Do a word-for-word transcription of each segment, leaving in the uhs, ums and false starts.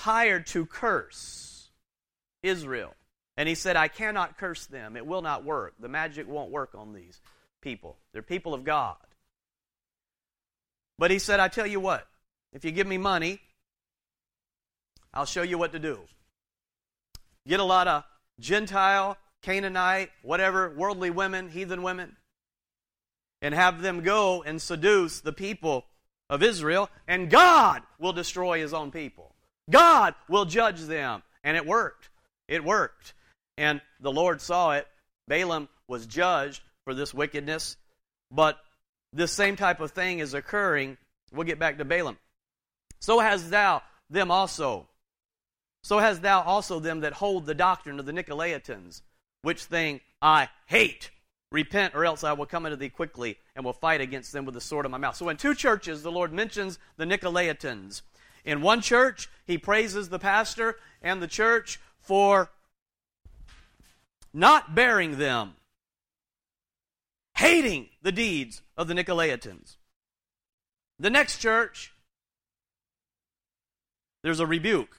hired to curse Israel. And he said, I cannot curse them. It will not work. The magic won't work on these people. They're people of God. But he said, I tell you what, if you give me money, I'll show you what to do. Get a lot of Gentile, Canaanite, whatever, worldly women, heathen women, and have them go and seduce the people of Israel, and God will destroy His own people. God will judge them. And it worked. It worked. And the Lord saw it. Balaam was judged for this wickedness. But this same type of thing is occurring. We'll get back to Balaam. So hast thou them also. So hast thou also them that hold the doctrine of the Nicolaitans, which thing I hate. Repent, or else I will come unto thee quickly, and will fight against them with the sword of my mouth. So in two churches, the Lord mentions the Nicolaitans. In one church, He praises the pastor and the church for not bearing them, hating the deeds of the Nicolaitans. The next church, there's a rebuke.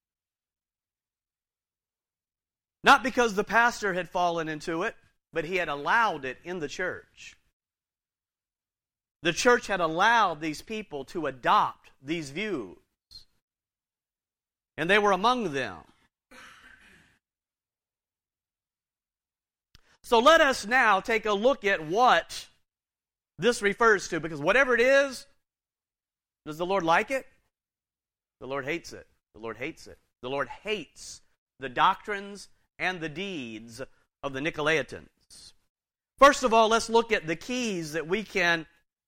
Not because the pastor had fallen into it, but he had allowed it in the church. The church had allowed these people to adopt these views. And they were among them. So let us now take a look at what this refers to, because whatever it is, does the Lord like it? The Lord hates it. The Lord hates it. The Lord hates the doctrines and the deeds of the Nicolaitans. First of all, let's look at the keys that we can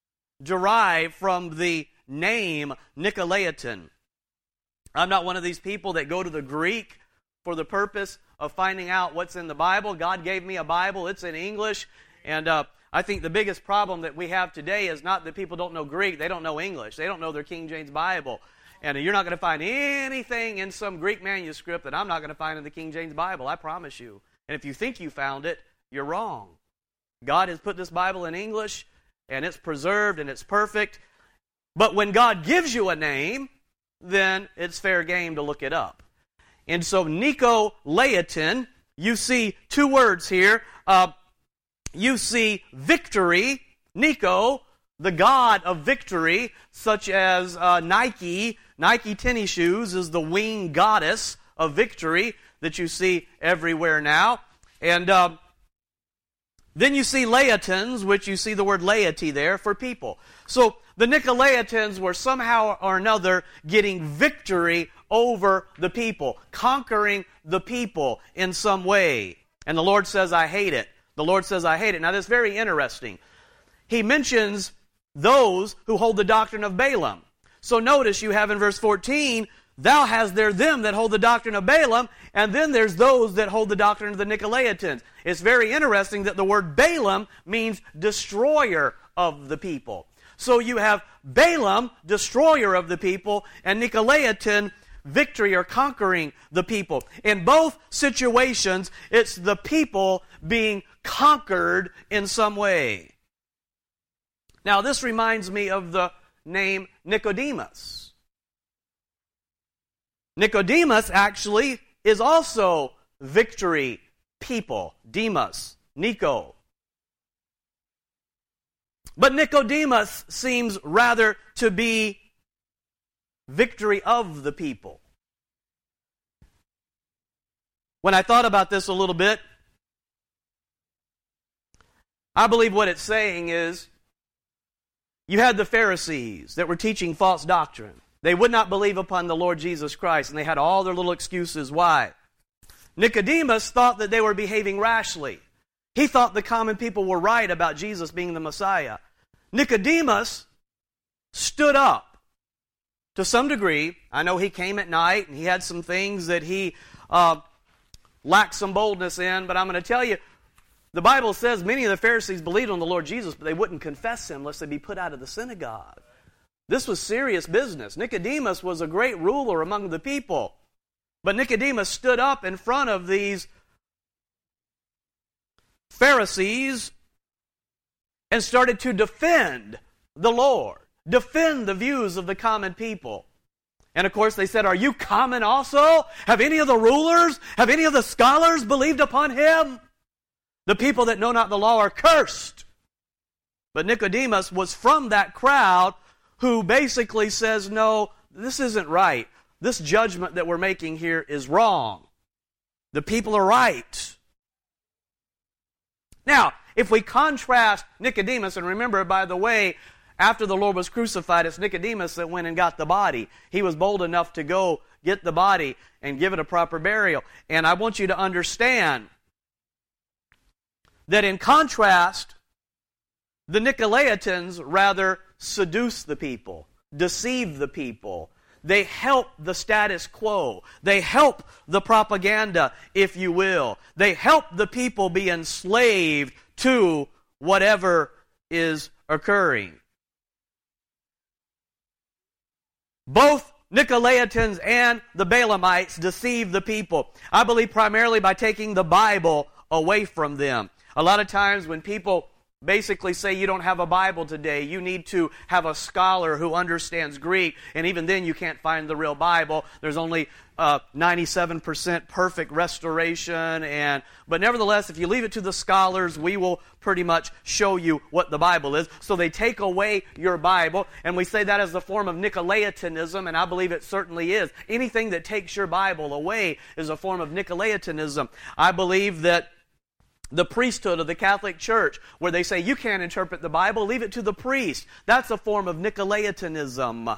derive from the name Nicolaitan. I'm not one of these people that go to the Greek for the purpose of finding out what's in the Bible. God gave me a Bible. It's in English. And uh, I think the biggest problem that we have today is not that people don't know Greek. They don't know English. They don't know their King James Bible. And you're not going to find anything in some Greek manuscript that I'm not going to find in the King James Bible. I promise you. And if you think you found it, you're wrong. God has put this Bible in English, and it's preserved, and it's perfect. But when God gives you a name, then it's fair game to look it up. And so Nicolaitan, you see two words here. Uh, you see victory, Nico, the god of victory, such as uh, Nike. Nike tennis shoes is the winged goddess of victory that you see everywhere now. And uh, then you see Laitans, which you see the word laity there for people. So the Nicolaitans were somehow or another getting victory over the people, conquering the people in some way. And the Lord says, I hate it. The Lord says, I hate it. Now, that's very interesting. He mentions those who hold the doctrine of Balaam. So notice you have in verse fourteen, thou hast there them that hold the doctrine of Balaam, and then there's those that hold the doctrine of the Nicolaitans. It's very interesting that the word Balaam means destroyer of the people. So you have Balaam, destroyer of the people, and Nicolaitan, victory or conquering the people. In both situations, it's the people being conquered in some way. Now, this reminds me of the name Nicodemus. Nicodemus actually is also victory people, Demas, Nico. But Nicodemus seems rather to be victory of the people. When I thought about this a little bit, I believe what it's saying is, you had the Pharisees that were teaching false doctrine. They would not believe upon the Lord Jesus Christ, and they had all their little excuses why. Nicodemus thought that they were behaving rashly. He thought the common people were right about Jesus being the Messiah. Nicodemus stood up to some degree. I know he came at night, and he had some things that he uh, lacked some boldness in, but I'm going to tell you, the Bible says many of the Pharisees believed on the Lord Jesus, but they wouldn't confess Him lest they be put out of the synagogue. This was serious business. Nicodemus was a great ruler among the people. But Nicodemus stood up in front of these Pharisees and started to defend the Lord, defend the views of the common people. And of course they said, are you common also? Have any of the rulers, have any of the scholars believed upon him? The people that know not the law are cursed. But Nicodemus was from that crowd who basically says, no, this isn't right. This judgment that we're making here is wrong. The people are right. Now, if we contrast Nicodemus, and remember, by the way, after the Lord was crucified, it's Nicodemus that went and got the body. He was bold enough to go get the body and give it a proper burial. And I want you to understand that in contrast, the Nicolaitans rather seduce the people, deceive the people. They help the status quo. They help the propaganda, if you will. They help the people be enslaved to whatever is occurring. Both Nicolaitans and the Balaamites deceive the people. I believe primarily by taking the Bible away from them. A lot of times when people basically say you don't have a Bible today, you need to have a scholar who understands Greek, and even then you can't find the real Bible. There's only uh, ninety-seven percent perfect restoration, and but nevertheless, if you leave it to the scholars, we will pretty much show you what the Bible is. So they take away your Bible, and we say that as a form of Nicolaitanism, and I believe it certainly is. Anything that takes your Bible away is a form of Nicolaitanism. I believe that the priesthood of the Catholic Church, where they say you can't interpret the Bible, leave it to the priest. That's a form of Nicolaitanism.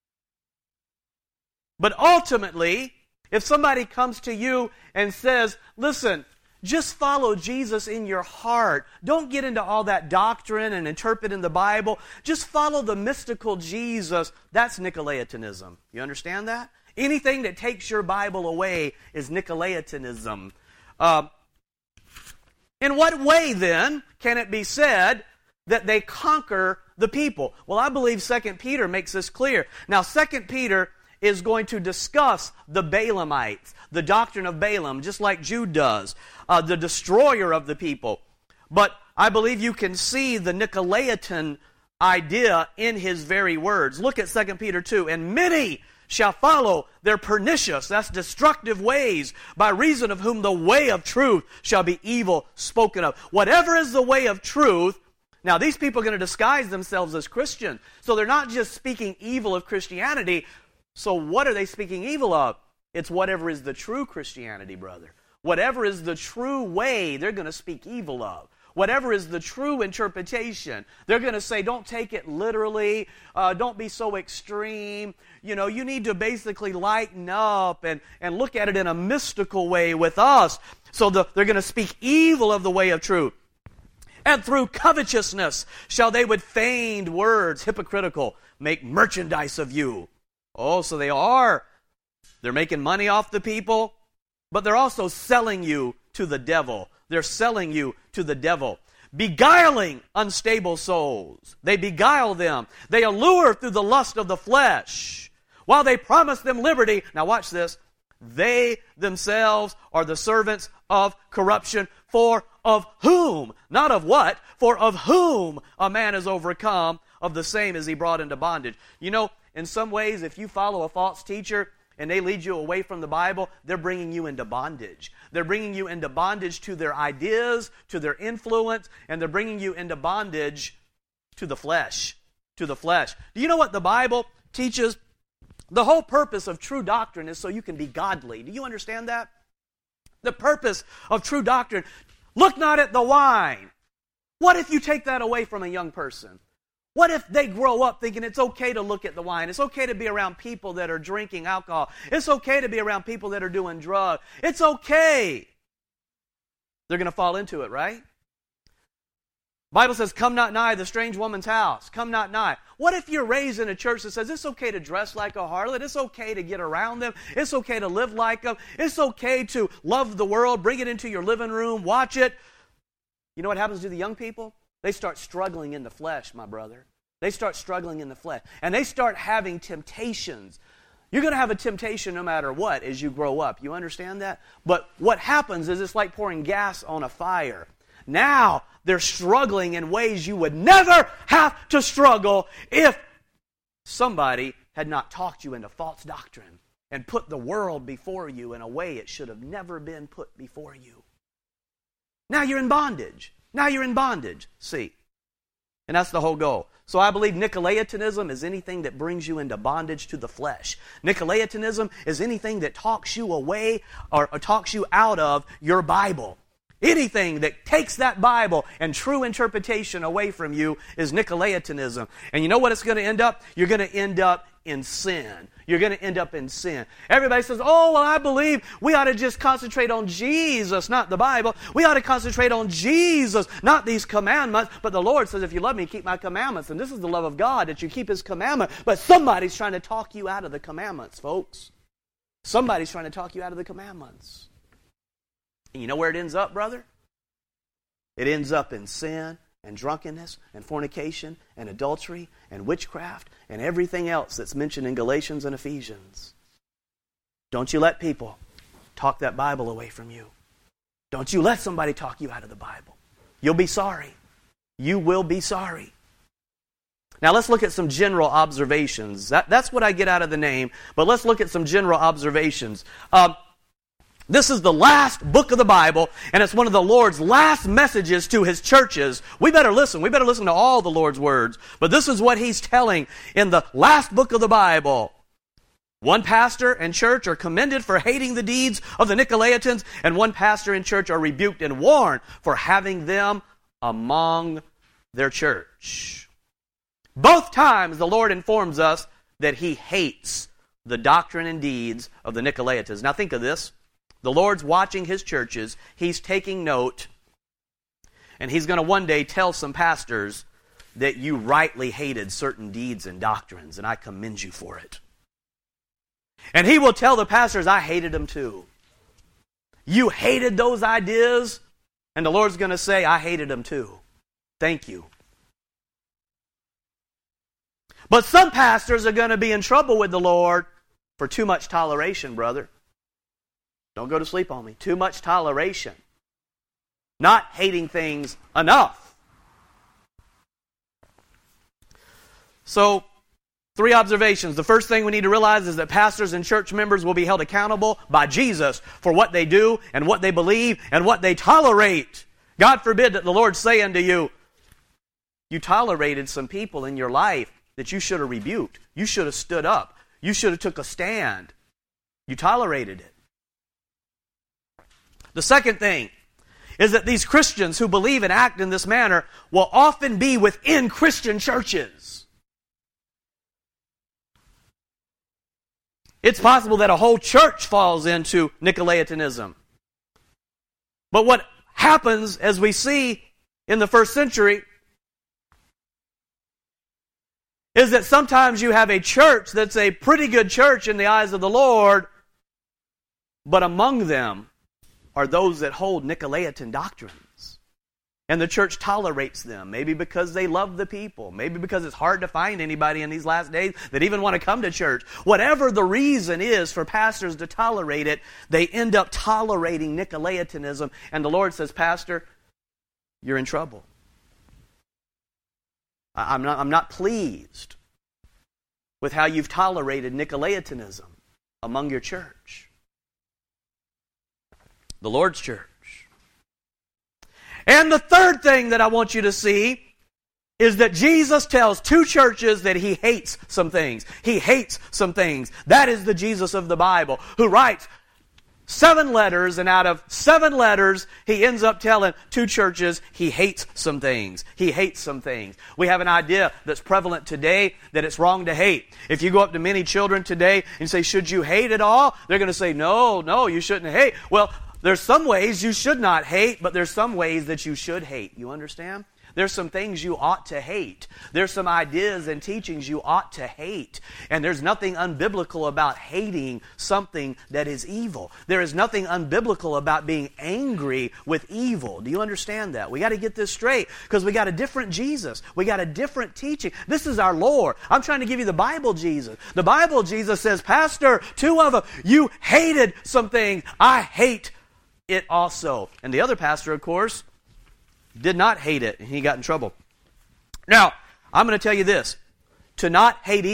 But ultimately, if somebody comes to you and says, listen, just follow Jesus in your heart. Don't get into all that doctrine and interpret in the Bible. Just follow the mystical Jesus. That's Nicolaitanism. You understand that? Anything that takes your Bible away is Nicolaitanism. Uh, In what way, then, can it be said that they conquer the people? Well, I believe Second Peter makes this clear. Now, Second Peter is going to discuss the Balaamites, the doctrine of Balaam, just like Jude does, uh, the destroyer of the people. But I believe you can see the Nicolaitan idea in his very words. Look at Second Peter two. And many shall follow their pernicious, that's destructive ways, by reason of whom the way of truth shall be evil spoken of. Whatever is the way of truth, now these people are going to disguise themselves as Christian. So they're not just speaking evil of Christianity. So what are they speaking evil of? It's whatever is the true Christianity, brother. Whatever is the true way, they're going to speak evil of. Whatever is the true interpretation, they're going to say, don't take it literally, uh, don't be so extreme. You know, you need to basically lighten up and, and look at it in a mystical way with us. So the, they're going to speak evil of the way of truth. And through covetousness shall they with feigned words, hypocritical, make merchandise of you. Oh, so they are. They're making money off the people, but they're also selling you to the devil. They're selling you to the devil. Beguiling unstable souls. They beguile them. They allure through the lust of the flesh. While they promise them liberty. Now watch this. They themselves are the servants of corruption. For of whom, not of what, for of whom a man is overcome, of the same is he brought into bondage. You know, in some ways, if you follow a false teacher and they lead you away from the Bible, they're bringing you into bondage. They're bringing you into bondage to their ideas, to their influence, and they're bringing you into bondage to the flesh. To the flesh. Do you know what the Bible teaches? The whole purpose of true doctrine is so you can be godly. Do you understand that? The purpose of true doctrine. Look not at the wine. What if you take that away from a young person? What if they grow up thinking it's okay to look at the wine? It's okay to be around people that are drinking alcohol. It's okay to be around people that are doing drugs. It's okay. They're going to fall into it, right? Bible says, come not nigh the strange woman's house. Come not nigh. What if you're raised in a church that says it's okay to dress like a harlot? It's okay to get around them. It's okay to live like them. It's okay to love the world, bring it into your living room, watch it. You know what happens to the young people? They start struggling in the flesh, my brother. They start struggling in the flesh. And they start having temptations. You're going to have a temptation no matter what as you grow up. You understand that? But what happens is it's like pouring gas on a fire. Now they're struggling in ways you would never have to struggle if somebody had not talked you into false doctrine and put the world before you in a way it should have never been put before you. Now you're in bondage. Now you're in bondage. See? And that's the whole goal. So I believe Nicolaitanism is anything that brings you into bondage to the flesh. Nicolaitanism is anything that talks you away or, or talks you out of your Bible. Anything that takes that Bible and true interpretation away from you is Nicolaitanism. And you know what it's going to end up? You're going to end up in sin. You're going to end up in sin. Everybody says, oh, well, I believe we ought to just concentrate on Jesus, not the Bible. We ought to concentrate on Jesus, not these commandments. But the Lord says, if you love me, keep my commandments. And this is the love of God, that you keep His commandment. But somebody's trying to talk you out of the commandments, folks. Somebody's trying to talk you out of the commandments. And you know where it ends up, brother? It ends up in sin and drunkenness and fornication and adultery and witchcraft and everything else that's mentioned in Galatians and Ephesians. Don't you let people talk that Bible away from you. Don't you let somebody talk you out of the Bible. You'll be sorry. You will be sorry. Now let's look at some general observations. That, that's what I get out of the name, but let's look at some general observations. Um, This is the last book of the Bible, and it's one of the Lord's last messages to His churches. We better listen. We better listen to all the Lord's words. But this is what He's telling in the last book of the Bible. One pastor and church are commended for hating the deeds of the Nicolaitans, and one pastor and church are rebuked and warned for having them among their church. Both times the Lord informs us that He hates the doctrine and deeds of the Nicolaitans. Now think of this. The Lord's watching His churches. He's taking note. And He's going to one day tell some pastors that you rightly hated certain deeds and doctrines, and I commend you for it. And He will tell the pastors, I hated them too. You hated those ideas, and the Lord's going to say, I hated them too. Thank you. But some pastors are going to be in trouble with the Lord for too much toleration, brother. Don't go to sleep on me. Too much toleration. Not hating things enough. So, three observations. The first thing we need to realize is that pastors and church members will be held accountable by Jesus for what they do and what they believe and what they tolerate. God forbid that the Lord say unto you, you tolerated some people in your life that you should have rebuked. You should have stood up. You should have took a stand. You tolerated it. The second thing is that these Christians who believe and act in this manner will often be within Christian churches. It's possible that a whole church falls into Nicolaitanism. But what happens, as we see in the first century, is that sometimes you have a church that's a pretty good church in the eyes of the Lord, but among them are those that hold Nicolaitan doctrines. And the church tolerates them, maybe because they love the people, maybe because it's hard to find anybody in these last days that even want to come to church. Whatever the reason is for pastors to tolerate it, they end up tolerating Nicolaitanism, and the Lord says, Pastor, you're in trouble. I'm not, I'm not pleased with how you've tolerated Nicolaitanism among your church. The Lord's church. And the third thing that I want you to see is that Jesus tells two churches that He hates some things. He hates some things. That is the Jesus of the Bible, who writes seven letters, and out of seven letters, He ends up telling two churches He hates some things. He hates some things. We have an idea that's prevalent today that it's wrong to hate. If you go up to many children today and say, should you hate it all? They're going to say, no, no, you shouldn't hate. Well, there's some ways you should not hate, but there's some ways that you should hate. You understand? There's some things you ought to hate. There's some ideas and teachings you ought to hate. And there's nothing unbiblical about hating something that is evil. There is nothing unbiblical about being angry with evil. Do you understand that? We got to get this straight because we got a different Jesus. We got a different teaching. This is our Lord. I'm trying to give you the Bible Jesus. The Bible Jesus says, Pastor, two of them, you hated some things. I hate it also. And the other pastor, of course, did not hate it, and he got in trouble. Now, I'm going to tell you this. To not hate evil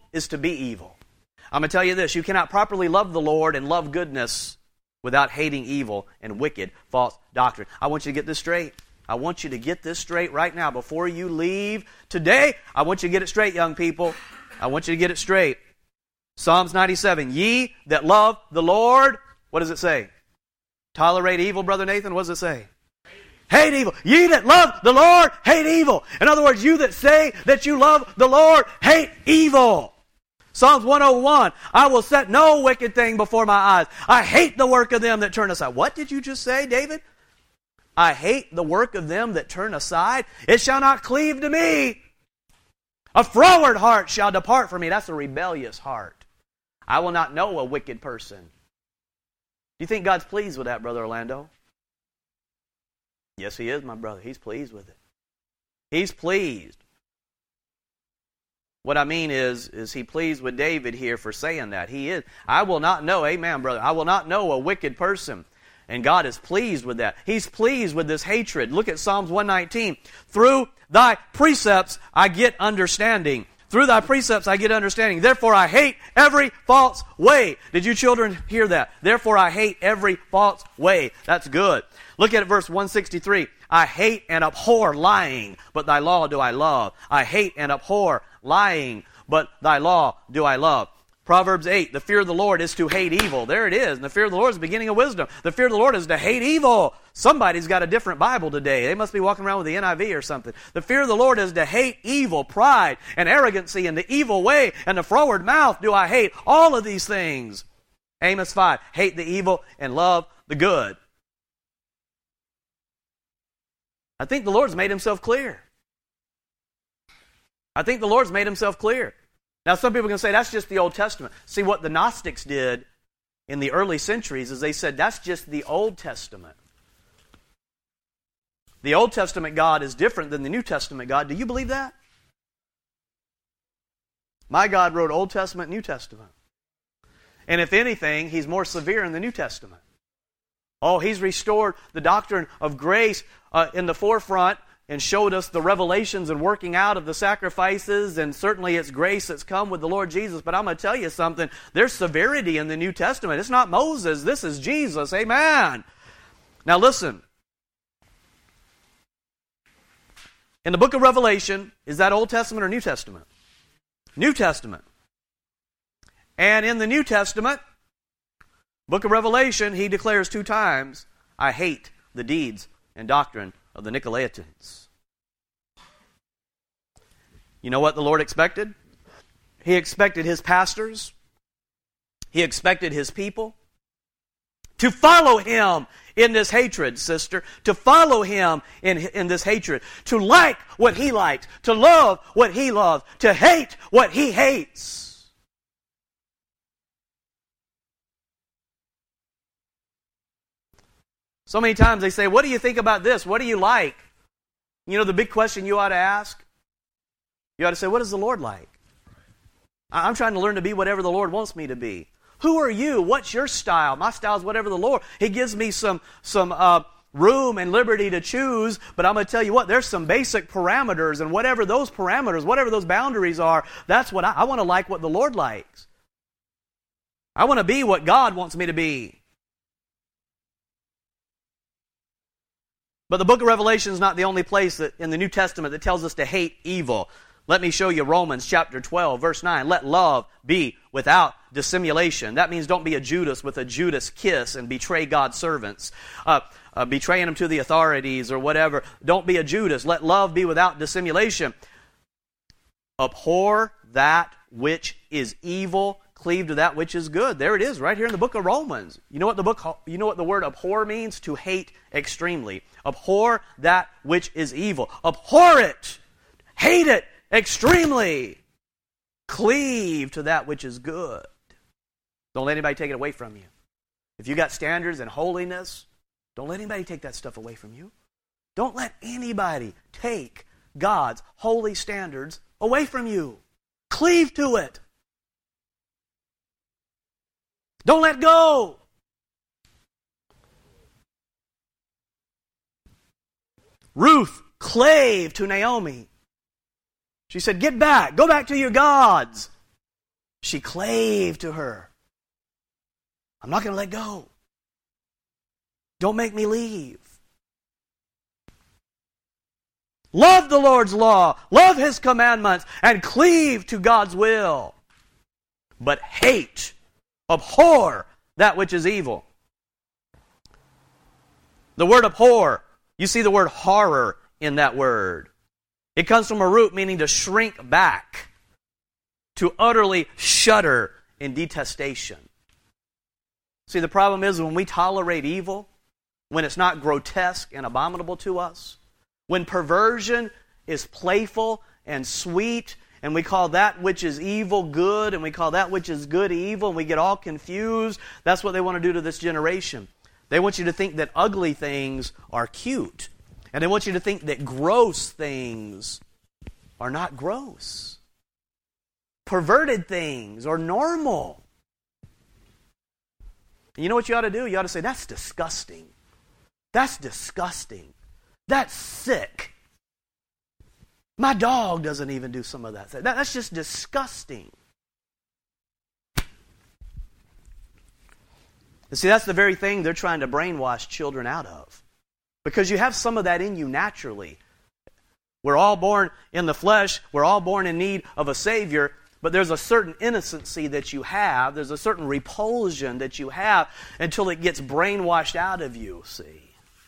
is to be evil. I'm going to tell you this. You cannot properly love the Lord and love goodness without hating evil and wicked false doctrine. I want you to get this straight. I want you to get this straight right now. Before you leave today, I want you to get it straight, young people. I want you to get it straight. Psalms ninety-seven, ye that love the Lord, what does it say? Tolerate evil, Brother Nathan, what does it say? Hate evil. Ye that love the Lord, hate evil. In other words, you that say that you love the Lord, hate evil. Psalms one oh one, I will set no wicked thing before my eyes. I hate the work of them that turn aside. What did you just say, David? I hate the work of them that turn aside. It shall not cleave to me. A froward heart shall depart from me. That's a rebellious heart. I will not know a wicked person. Do you think God's pleased with that, Brother Orlando? Yes, He is, my brother. He's pleased with it. He's pleased. What I mean is, is He pleased with David here for saying that? He is. I will not know, amen, brother. I will not know a wicked person. And God is pleased with that. He's pleased with this hatred. Look at Psalms one nineteen. Through thy precepts I get understanding. Through thy precepts I get understanding. Therefore I hate every false way. Did you children hear that? Therefore I hate every false way. That's good. Look at verse one sixty-three. I hate and abhor lying, but thy law do I love. I hate and abhor lying, but thy law do I love. Proverbs eight, the fear of the Lord is to hate evil. There it is. And the fear of the Lord is the beginning of wisdom. The fear of the Lord is to hate evil. Somebody's got a different Bible today. They must be walking around with the N I V or something. The fear of the Lord is to hate evil, pride, and arrogancy, and the evil way, and the froward mouth do I hate. All of these things. Amos five, hate the evil and love the good. I think the Lord's made Himself clear. I think the Lord's made Himself clear. Now, some people can say that's just the Old Testament. See, what the Gnostics did in the early centuries is they said that's just the Old Testament. The Old Testament God is different than the New Testament God. Do you believe that? My God wrote Old Testament, New Testament. And if anything, He's more severe in the New Testament. Oh, He's restored the doctrine of grace uh, in the forefront and showed us the revelations and working out of the sacrifices, and certainly it's grace that's come with the Lord Jesus. But I'm going to tell you something. There's severity in the New Testament. It's not Moses. This is Jesus. Amen. Now listen. In the book of Revelation, is that Old Testament or New Testament? New Testament. And in the New Testament, book of Revelation, He declares two times, I hate the deeds and doctrine of the Nicolaitans. You know what the Lord expected? He expected His pastors, He expected His people to follow Him in this hatred, sister, to follow Him in, in this hatred, to like what He likes, to love what He loves, to hate what He hates. So many times they say, what do you think about this? What do you like? You know the big question you ought to ask? You ought to say, what does the Lord like? I'm trying to learn to be whatever the Lord wants me to be. Who are you? What's your style? My style is whatever the Lord. He gives me some, some uh, room and liberty to choose, but I'm going to tell you what, there's some basic parameters, and whatever those parameters, whatever those boundaries are, that's what I, I want to like what the Lord likes. I want to be what God wants me to be. But the book of Revelation is not the only place that in the New Testament that tells us to hate evil. Let me show you Romans chapter twelve, verse nine. Let love be without dissimulation. That means don't be a Judas with a Judas kiss and betray God's servants. Uh, uh, betraying them to the authorities or whatever. Don't be a Judas. Let love be without dissimulation. Abhor that which is evil. Cleave to that which is good. There it is, right here in the book of Romans. You know what the book, you know what the word abhor means? To hate extremely. Abhor that which is evil. Abhor it. Hate it extremely. Cleave to that which is good. Don't let anybody take it away from you. If you got standards and holiness, don't let anybody take that stuff away from you. Don't let anybody take God's holy standards away from you. Cleave to it. Don't let go. Ruth clave to Naomi. She said, get back. Go back to your gods. She clave to her. I'm not going to let go. Don't make me leave. Love the Lord's law, love His commandments, and cleave to God's will. But hate, abhor that which is evil. The word abhor, you see the word horror in that word. It comes from a root meaning to shrink back, to utterly shudder in detestation. See, the problem is when we tolerate evil, when it's not grotesque and abominable to us, when perversion is playful and sweet, and we call that which is evil good, and we call that which is good evil, and we get all confused, that's what they want to do to this generation. They want you to think that ugly things are cute. And they want you to think that gross things are not gross. Perverted things are normal. And you know what you ought to do? You ought to say, that's disgusting. That's disgusting. That's sick. My dog doesn't even do some of that. that that's just disgusting. And see, that's the very thing they're trying to brainwash children out of. Because you have some of that in you naturally. We're all born in the flesh. We're all born in need of a Savior. But there's a certain innocency that you have. There's a certain repulsion that you have until it gets brainwashed out of you, see.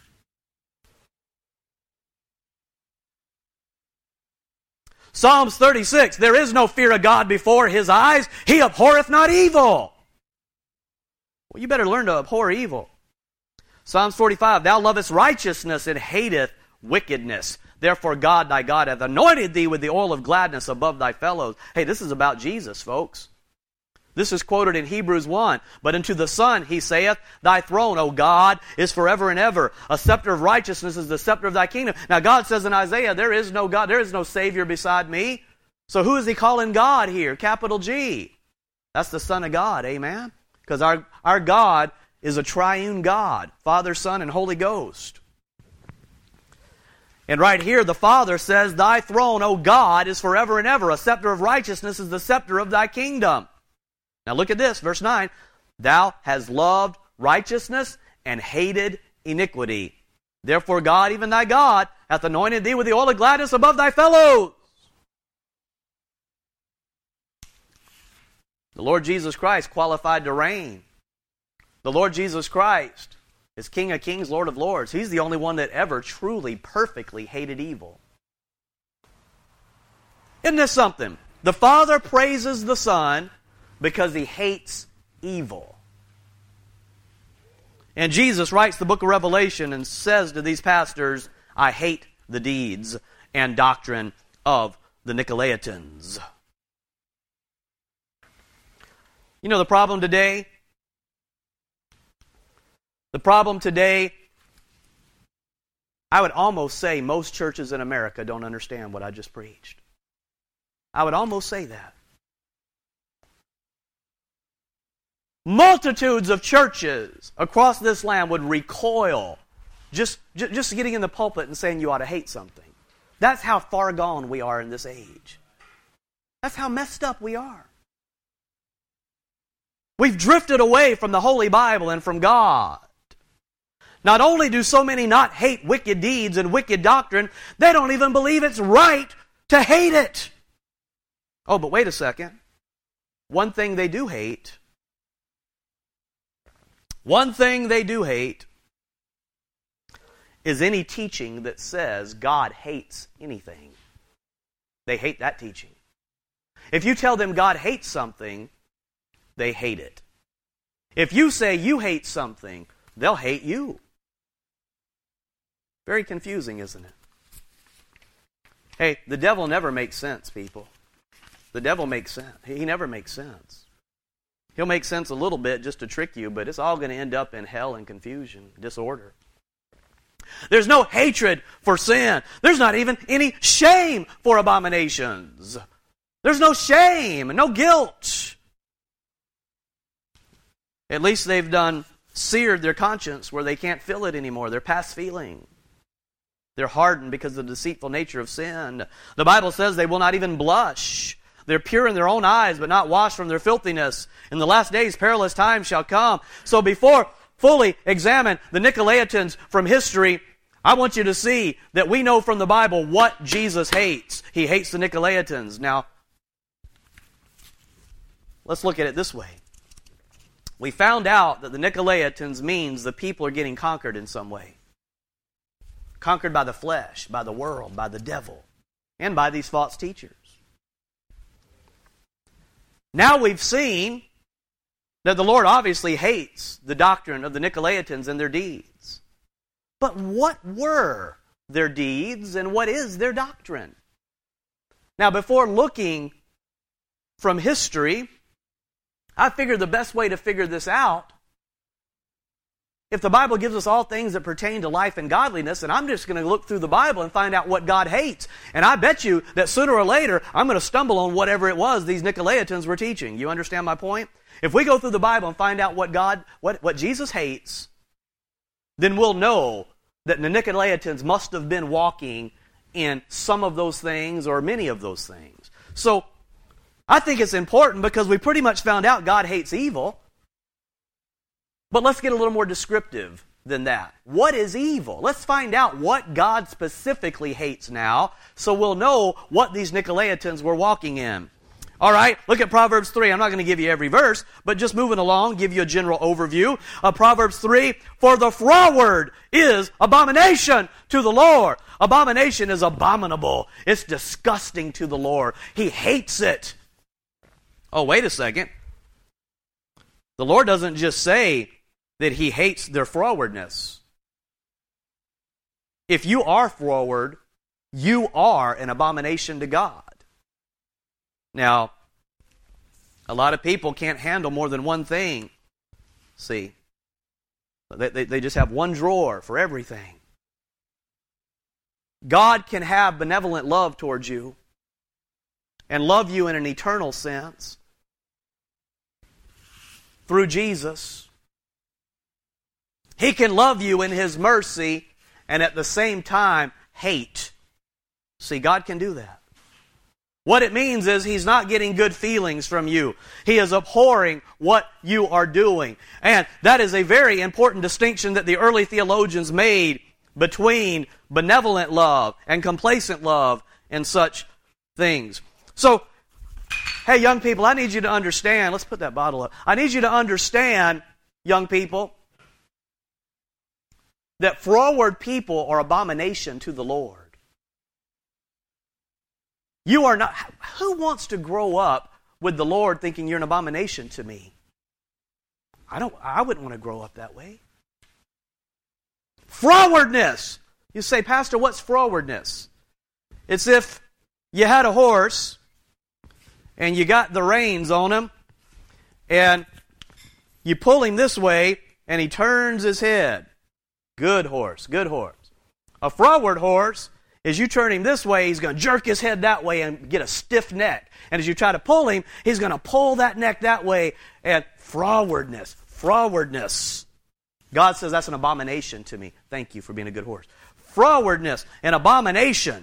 Psalms thirty-six, there is no fear of God before His eyes. He abhorreth not evil. Well, you better learn to abhor evil. Psalms forty-five, thou lovest righteousness and hateth wickedness. Therefore God thy God hath anointed thee with the oil of gladness above thy fellows. Hey, this is about Jesus, folks. This is quoted in Hebrews one. But unto the Son he saith, thy throne, O God, is forever and ever. A scepter of righteousness is the scepter of thy kingdom. Now God says in Isaiah, there is no God, there is no Savior beside me. So who is he calling God here? Capital G. That's the Son of God, amen? Because our, our God is a triune God, Father, Son, and Holy Ghost. And right here, the Father says, thy throne, O God, is forever and ever. A scepter of righteousness is the scepter of thy kingdom. Now look at this, verse nine. Thou hast loved righteousness and hated iniquity. Therefore God, even thy God, hath anointed thee with the oil of gladness above thy fellows. The Lord Jesus Christ qualified to reign. The Lord Jesus Christ is King of kings, Lord of lords. He's the only one that ever truly, perfectly hated evil. Isn't this something? The Father praises the Son because He hates evil. And Jesus writes the book of Revelation and says to these pastors, I hate the deeds and doctrine of the Nicolaitans. You know the problem today? The problem today, I would almost say most churches in America don't understand what I just preached. I would almost say that. Multitudes of churches across this land would recoil just, just, just getting in the pulpit and saying you ought to hate something. That's how far gone we are in this age. That's how messed up we are. We've drifted away from the Holy Bible and from God. Not only do so many not hate wicked deeds and wicked doctrine, they don't even believe it's right to hate it. Oh, but wait a second. One thing they do hate, one thing they do hate is any teaching that says God hates anything. They hate that teaching. If you tell them God hates something, they hate it. If you say you hate something, they'll hate you. Very confusing, isn't it? Hey, the devil never makes sense, people. The devil makes sense. He never makes sense. He'll make sense a little bit just to trick you, but it's all going to end up in hell and confusion, disorder. There's no hatred for sin. There's not even any shame for abominations. There's no shame, no guilt. At least they've done seared their conscience where they can't feel it anymore. They're past feeling. They're hardened because of the deceitful nature of sin. The Bible says they will not even blush. They're pure in their own eyes, but not washed from their filthiness. In the last days, perilous times shall come. So before fully examine the Nicolaitans from history, I want you to see that we know from the Bible what Jesus hates. He hates the Nicolaitans. Now, let's look at it this way. We found out that the Nicolaitans means the people are getting conquered in some way. Conquered by the flesh, by the world, by the devil, and by these false teachers. Now we've seen that the Lord obviously hates the doctrine of the Nicolaitans and their deeds. But what were their deeds and what is their doctrine? Now, before looking from history, I figured the best way to figure this out, if the Bible gives us all things that pertain to life and godliness, and I'm just going to look through the Bible and find out what God hates. And I bet you that sooner or later, I'm going to stumble on whatever it was these Nicolaitans were teaching. You understand my point? If we go through the Bible and find out what God, what, what Jesus hates, then we'll know that the Nicolaitans must have been walking in some of those things or many of those things. So, I think it's important because we pretty much found out God hates evil. But let's get a little more descriptive than that. What is evil? Let's find out what God specifically hates now, so we'll know what these Nicolaitans were walking in. All right, look at Proverbs three. I'm not going to give you every verse, but just moving along, give you a general overview of Proverbs three. For the froward is abomination to the Lord. Abomination is abominable. It's disgusting to the Lord. He hates it. Oh, wait a second. The Lord doesn't just say that He hates their frowardness. If you are froward, you are an abomination to God. Now, a lot of people can't handle more than one thing. See, they, they, they just have one drawer for everything. God can have benevolent love towards you and love you in an eternal sense through Jesus. He can love you in His mercy and at the same time hate. See, God can do that. What it means is He's not getting good feelings from you. He is abhorring what you are doing. And that is a very important distinction that the early theologians made between benevolent love and complacent love and such things. So, hey, young people, I need you to understand. Let's put that bottle up. I need you to understand, young people, that froward people are abomination to the Lord. You are not. Who wants to grow up with the Lord thinking you're an abomination to me? I don't. I wouldn't want to grow up that way. Frowardness. You say, Pastor, what's frowardness? It's if you had a horse and you got the reins on him and you pull him this way and he turns his head. Good horse, good horse. A froward horse is you turn him this way, he's going to jerk his head that way and get a stiff neck. And as you try to pull him, he's going to pull that neck that way. And frowardness, frowardness. God says that's an abomination to me. Thank you for being a good horse. Frowardness, an abomination.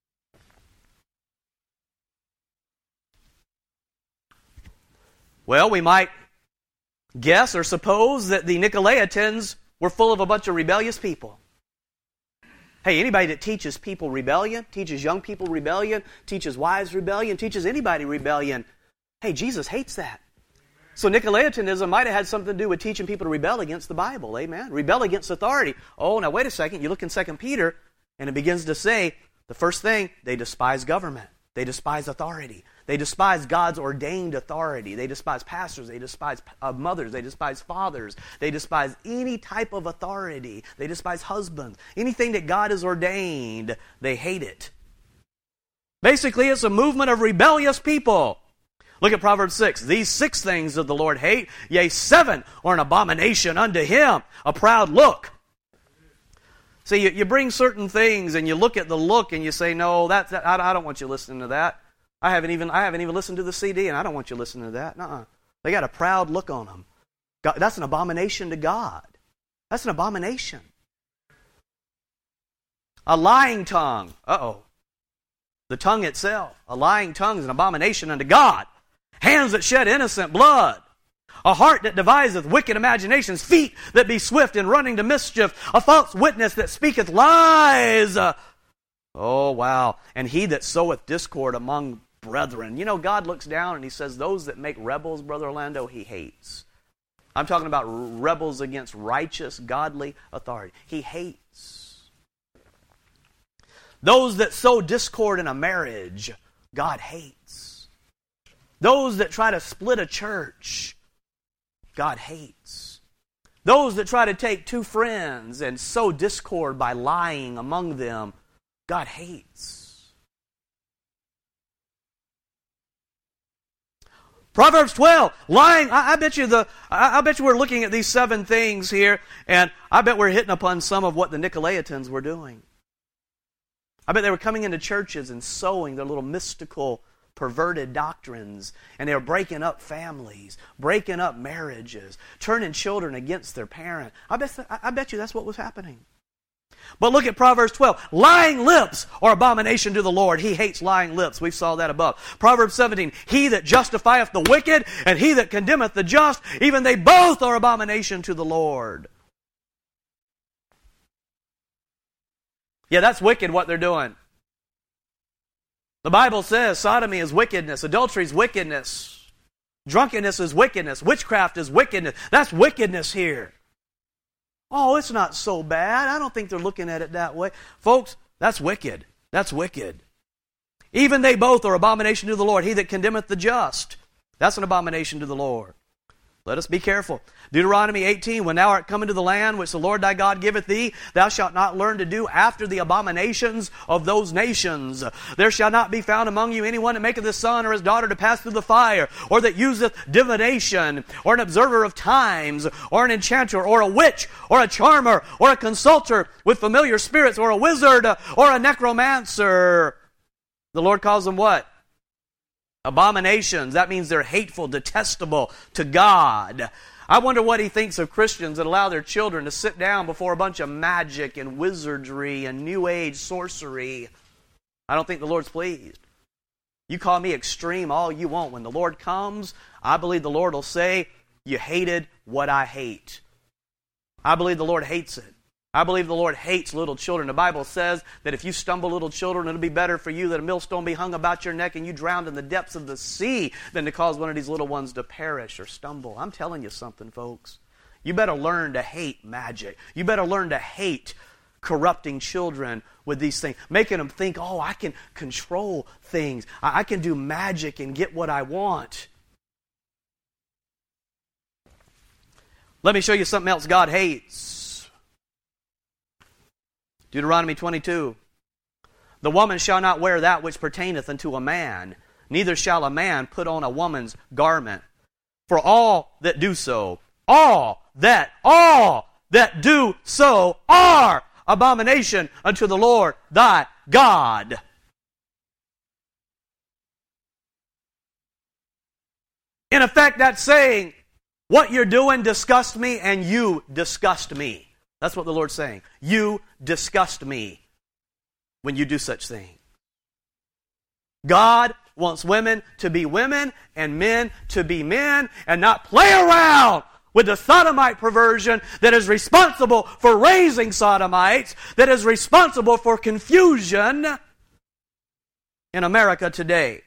Well, we might guess or suppose that the Nicolaitans were full of a bunch of rebellious people. Hey, anybody that teaches people rebellion, teaches young people rebellion, teaches wives rebellion, teaches anybody rebellion, hey, Jesus hates that. So Nicolaitanism might have had something to do with teaching people to rebel against the Bible, amen? Rebel against authority. Oh, now wait a second, you look in Second Peter, and it begins to say, the first thing, they despise government. They despise authority. They despise God's ordained authority. They despise pastors. They despise uh, mothers. They despise fathers. They despise any type of authority. They despise husbands. Anything that God has ordained, they hate it. Basically, it's a movement of rebellious people. Look at Proverbs six. These six things does the Lord hate, yea, seven are an abomination unto Him, a proud look. See, you, you bring certain things and you look at the look and you say, no, that, that I, I don't want you listening to that. I haven't even I haven't even listened to the C D and I don't want you listening to that. Nuh-uh. They got a proud look on them. God, that's an abomination to God. That's an abomination. A lying tongue. Uh-oh. The tongue itself, a lying tongue is an abomination unto God. Hands that shed innocent blood. A heart that deviseth wicked imaginations. Feet that be swift in running to mischief. A false witness that speaketh lies. Uh, oh, wow. And he that soweth discord among brethren. You know, God looks down and he says, those that make rebels, Brother Orlando, he hates. I'm talking about rebels against righteous, godly authority. He hates. Those that sow discord in a marriage, God hates. Those that try to split a church, God hates. Those that try to take two friends and sow discord by lying among them, God hates. Proverbs twelve, lying. I, I bet you the. I, I bet you we're looking at these seven things here, and I bet we're hitting upon some of what the Nicolaitans were doing. I bet they were coming into churches and sowing their little mystical, perverted doctrines, and they were breaking up families, breaking up marriages, turning children against their parent. I bet, I bet you that's what was happening. But look at Proverbs twelve. Lying lips are abomination to the Lord. He hates lying lips. We saw that above. Proverbs seventeen. He that justifieth the wicked and he that condemneth the just, even they both are abomination to the Lord. Yeah, that's wicked what they're doing. The Bible says sodomy is wickedness, adultery is wickedness, drunkenness is wickedness, witchcraft is wickedness. That's wickedness here. Oh, it's not so bad. I don't think they're looking at it that way. Folks, that's wicked. That's wicked. Even they both are abomination to the Lord. He that condemneth the just, that's an abomination to the Lord. Let us be careful. Deuteronomy eighteen, when thou art come into the land which the Lord thy God giveth thee, thou shalt not learn to do after the abominations of those nations. There shall not be found among you anyone that maketh his son or his daughter to pass through the fire, or that useth divination, or an observer of times, or an enchanter, or a witch, or a charmer, or a consulter with familiar spirits, or a wizard, or a necromancer. The Lord calls them what? Abominations. That means they're hateful, detestable to God. I wonder what He thinks of Christians that allow their children to sit down before a bunch of magic and wizardry and New Age sorcery. I don't think the Lord's pleased. You call me extreme all you want. When the Lord comes, I believe the Lord will say, you hated what I hate. I believe the Lord hates it. I believe the Lord hates little children. The Bible says that if you stumble little children, it'll be better for you that a millstone be hung about your neck and you drowned in the depths of the sea than to cause one of these little ones to perish or stumble. I'm telling you something, folks. You better learn to hate magic. You better learn to hate corrupting children with these things, making them think, oh, I can control things. I can do magic and get what I want. Let me show you something else God hates. Deuteronomy twenty-two. The woman shall not wear that which pertaineth unto a man, neither shall a man put on a woman's garment. For all that do so, all that, all that do so are abomination unto the Lord thy God. In effect, that's saying, what you're doing disgusts me and you disgust me. That's what the Lord's saying. You disgust me when you do such things. God wants women to be women and men to be men and not play around with the sodomite perversion that is responsible for raising sodomites, that is responsible for confusion in America today.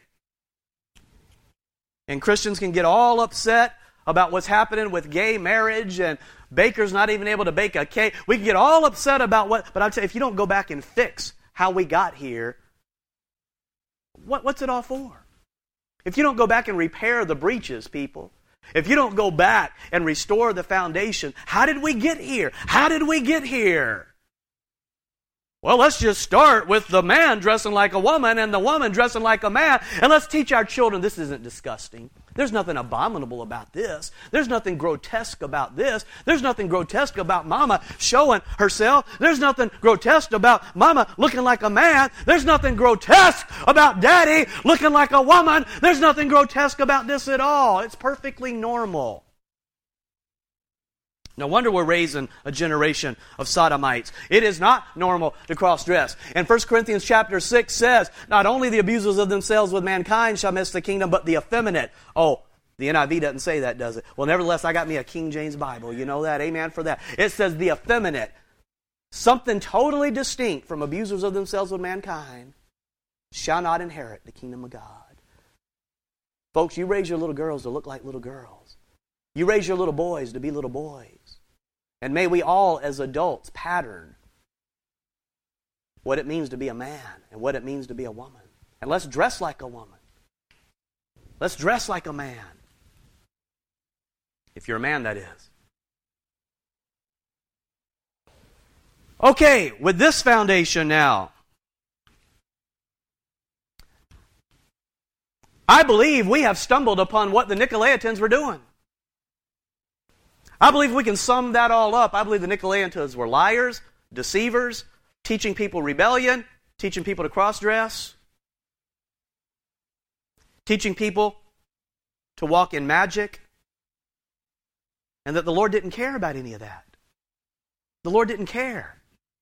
And Christians can get all upset about what's happening with gay marriage and bakers not even able to bake a cake. We can get all upset about what, but I'll tell you, if you don't go back and fix how we got here, what, what's it all for? If you don't go back and repair the breaches, people, if you don't go back and restore the foundation, how did we get here? How did we get here? Well, let's just start with the man dressing like a woman and the woman dressing like a man, and let's teach our children this isn't disgusting. There's nothing abominable about this. There's nothing grotesque about this. There's nothing grotesque about mama showing herself. There's nothing grotesque about mama looking like a man. There's nothing grotesque about daddy looking like a woman. There's nothing grotesque about this at all. It's perfectly normal. No wonder we're raising a generation of sodomites. It is not normal to cross-dress. And First Corinthians chapter six says, not only the abusers of themselves with mankind shall miss the kingdom, but the effeminate. Oh, the N I V doesn't say that, does it? Well, nevertheless, I got me a King James Bible. You know that? Amen for that. It says the effeminate, something totally distinct from abusers of themselves with mankind, shall not inherit the kingdom of God. Folks, you raise your little girls to look like little girls. You raise your little boys to be little boys. And may we all, as adults, pattern what it means to be a man and what it means to be a woman. And let's dress like a woman. Let's dress like a man. If you're a man, that is. Okay, with this foundation now, I believe we have stumbled upon what the Nicolaitans were doing. I believe we can sum that all up. I believe the Nicolaitans were liars, deceivers, teaching people rebellion, teaching people to cross-dress, teaching people to walk in magic, and that the Lord didn't care about any of that. The Lord didn't care.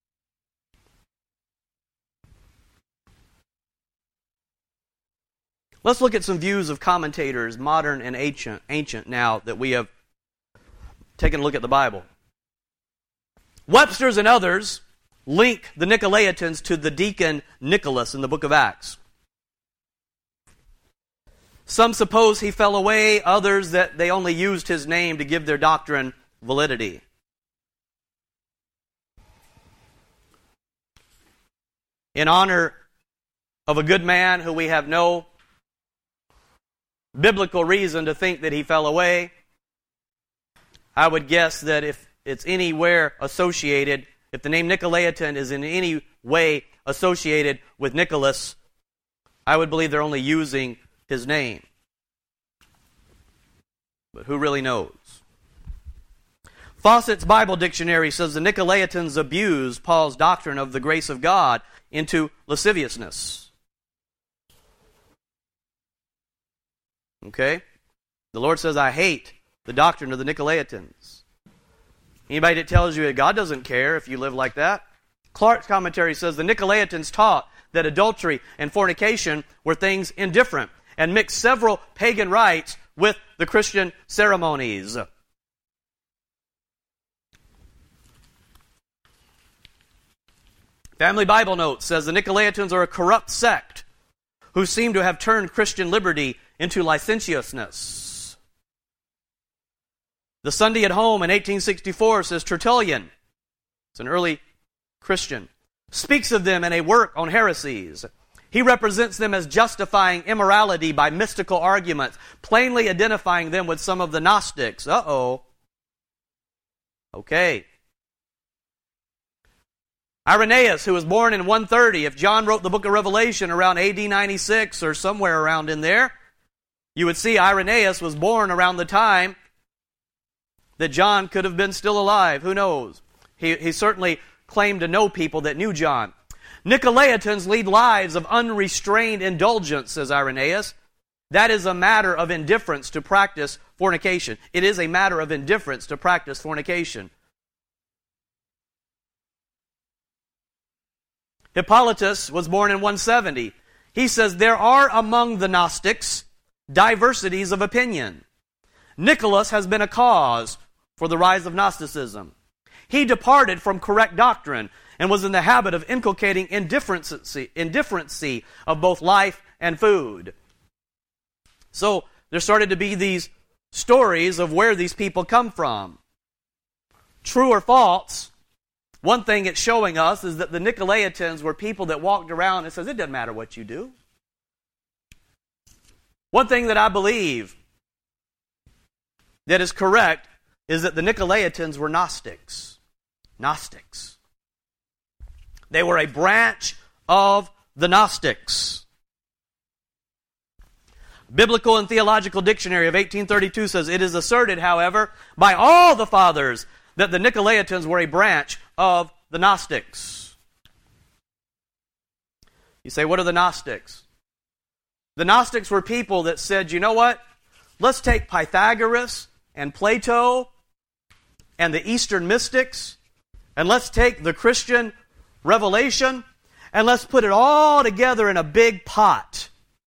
Let's look at some views of commentators, modern and ancient, ancient now that we have taken a look at the Bible. Webster's and others link the Nicolaitans to the deacon Nicholas in the book of Acts. Some suppose he fell away, others that they only used his name to give their doctrine validity. In honor of a good man who we have no biblical reason to think that he fell away, I would guess that if it's anywhere associated, if the name Nicolaitan is in any way associated with Nicholas, I would believe they're only using his name. But who really knows? Fawcett's Bible Dictionary says the Nicolaitans abused Paul's doctrine of the grace of God into lasciviousness. Okay? The Lord says, I hate the doctrine of the Nicolaitans. Anybody that tells you that God doesn't care if you live like that? Clark's commentary says the Nicolaitans taught that adultery and fornication were things indifferent and mixed several pagan rites with the Christian ceremonies. Family Bible Notes says the Nicolaitans are a corrupt sect who seem to have turned Christian liberty into licentiousness. The Sunday at Home in eighteen sixty-four says Tertullian, it's an early Christian, speaks of them in a work on heresies. He represents them as justifying immorality by mystical arguments, plainly identifying them with some of the Gnostics. Uh-oh. Okay. Irenaeus, who was born in one thirty, if John wrote the book of Revelation around A D ninety-six or somewhere around in there, you would see Irenaeus was born around the time that John could have been still alive. Who knows? He, he certainly claimed to know people that knew John. Nicolaitans lead lives of unrestrained indulgence, says Irenaeus. That is a matter of indifference to practice fornication. It is a matter of indifference to practice fornication. Hippolytus was born in one seventy. He says, there are among the Gnostics diversities of opinion. Nicholas has been a cause for the rise of Gnosticism. He departed from correct doctrine and was in the habit of inculcating indifferency, indifferency of both life and food. So there started to be these stories of where these people come from. True or false, one thing it's showing us is that the Nicolaitans were people that walked around and says, it doesn't matter what you do. One thing that I believe that is correct is that the Nicolaitans were Gnostics. Gnostics. They were a branch of the Gnostics. Biblical and Theological Dictionary of eighteen thirty-two says, it is asserted, however, by all the fathers that the Nicolaitans were a branch of the Gnostics. You say, what are the Gnostics? The Gnostics were people that said, you know what? Let's take Pythagoras and Plato and the Eastern mystics, and let's take the Christian revelation, and let's put it all together in a big pot.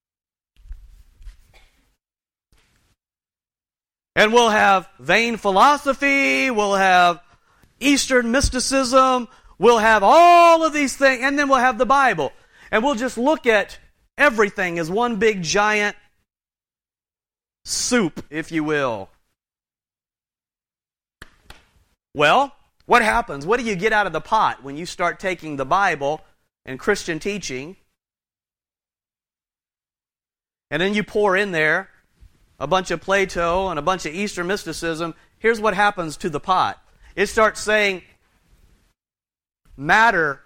And we'll have vain philosophy, we'll have Eastern mysticism, we'll have all of these things, and then we'll have the Bible. And we'll just look at everything as one big giant soup, if you will. Well, what happens? What do you get out of the pot when you start taking the Bible and Christian teaching, and then you pour in there a bunch of Plato and a bunch of Eastern mysticism? Here's what happens to the pot. It starts saying matter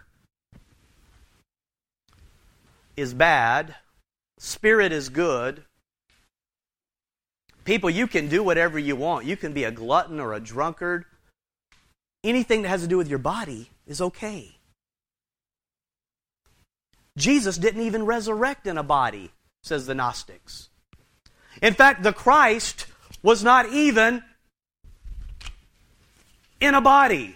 is bad, spirit is good. People, you can do whatever you want. You can be a glutton or a drunkard. Anything that has to do with your body is okay. Jesus didn't even resurrect in a body, says the Gnostics. In fact, the Christ was not even in a body.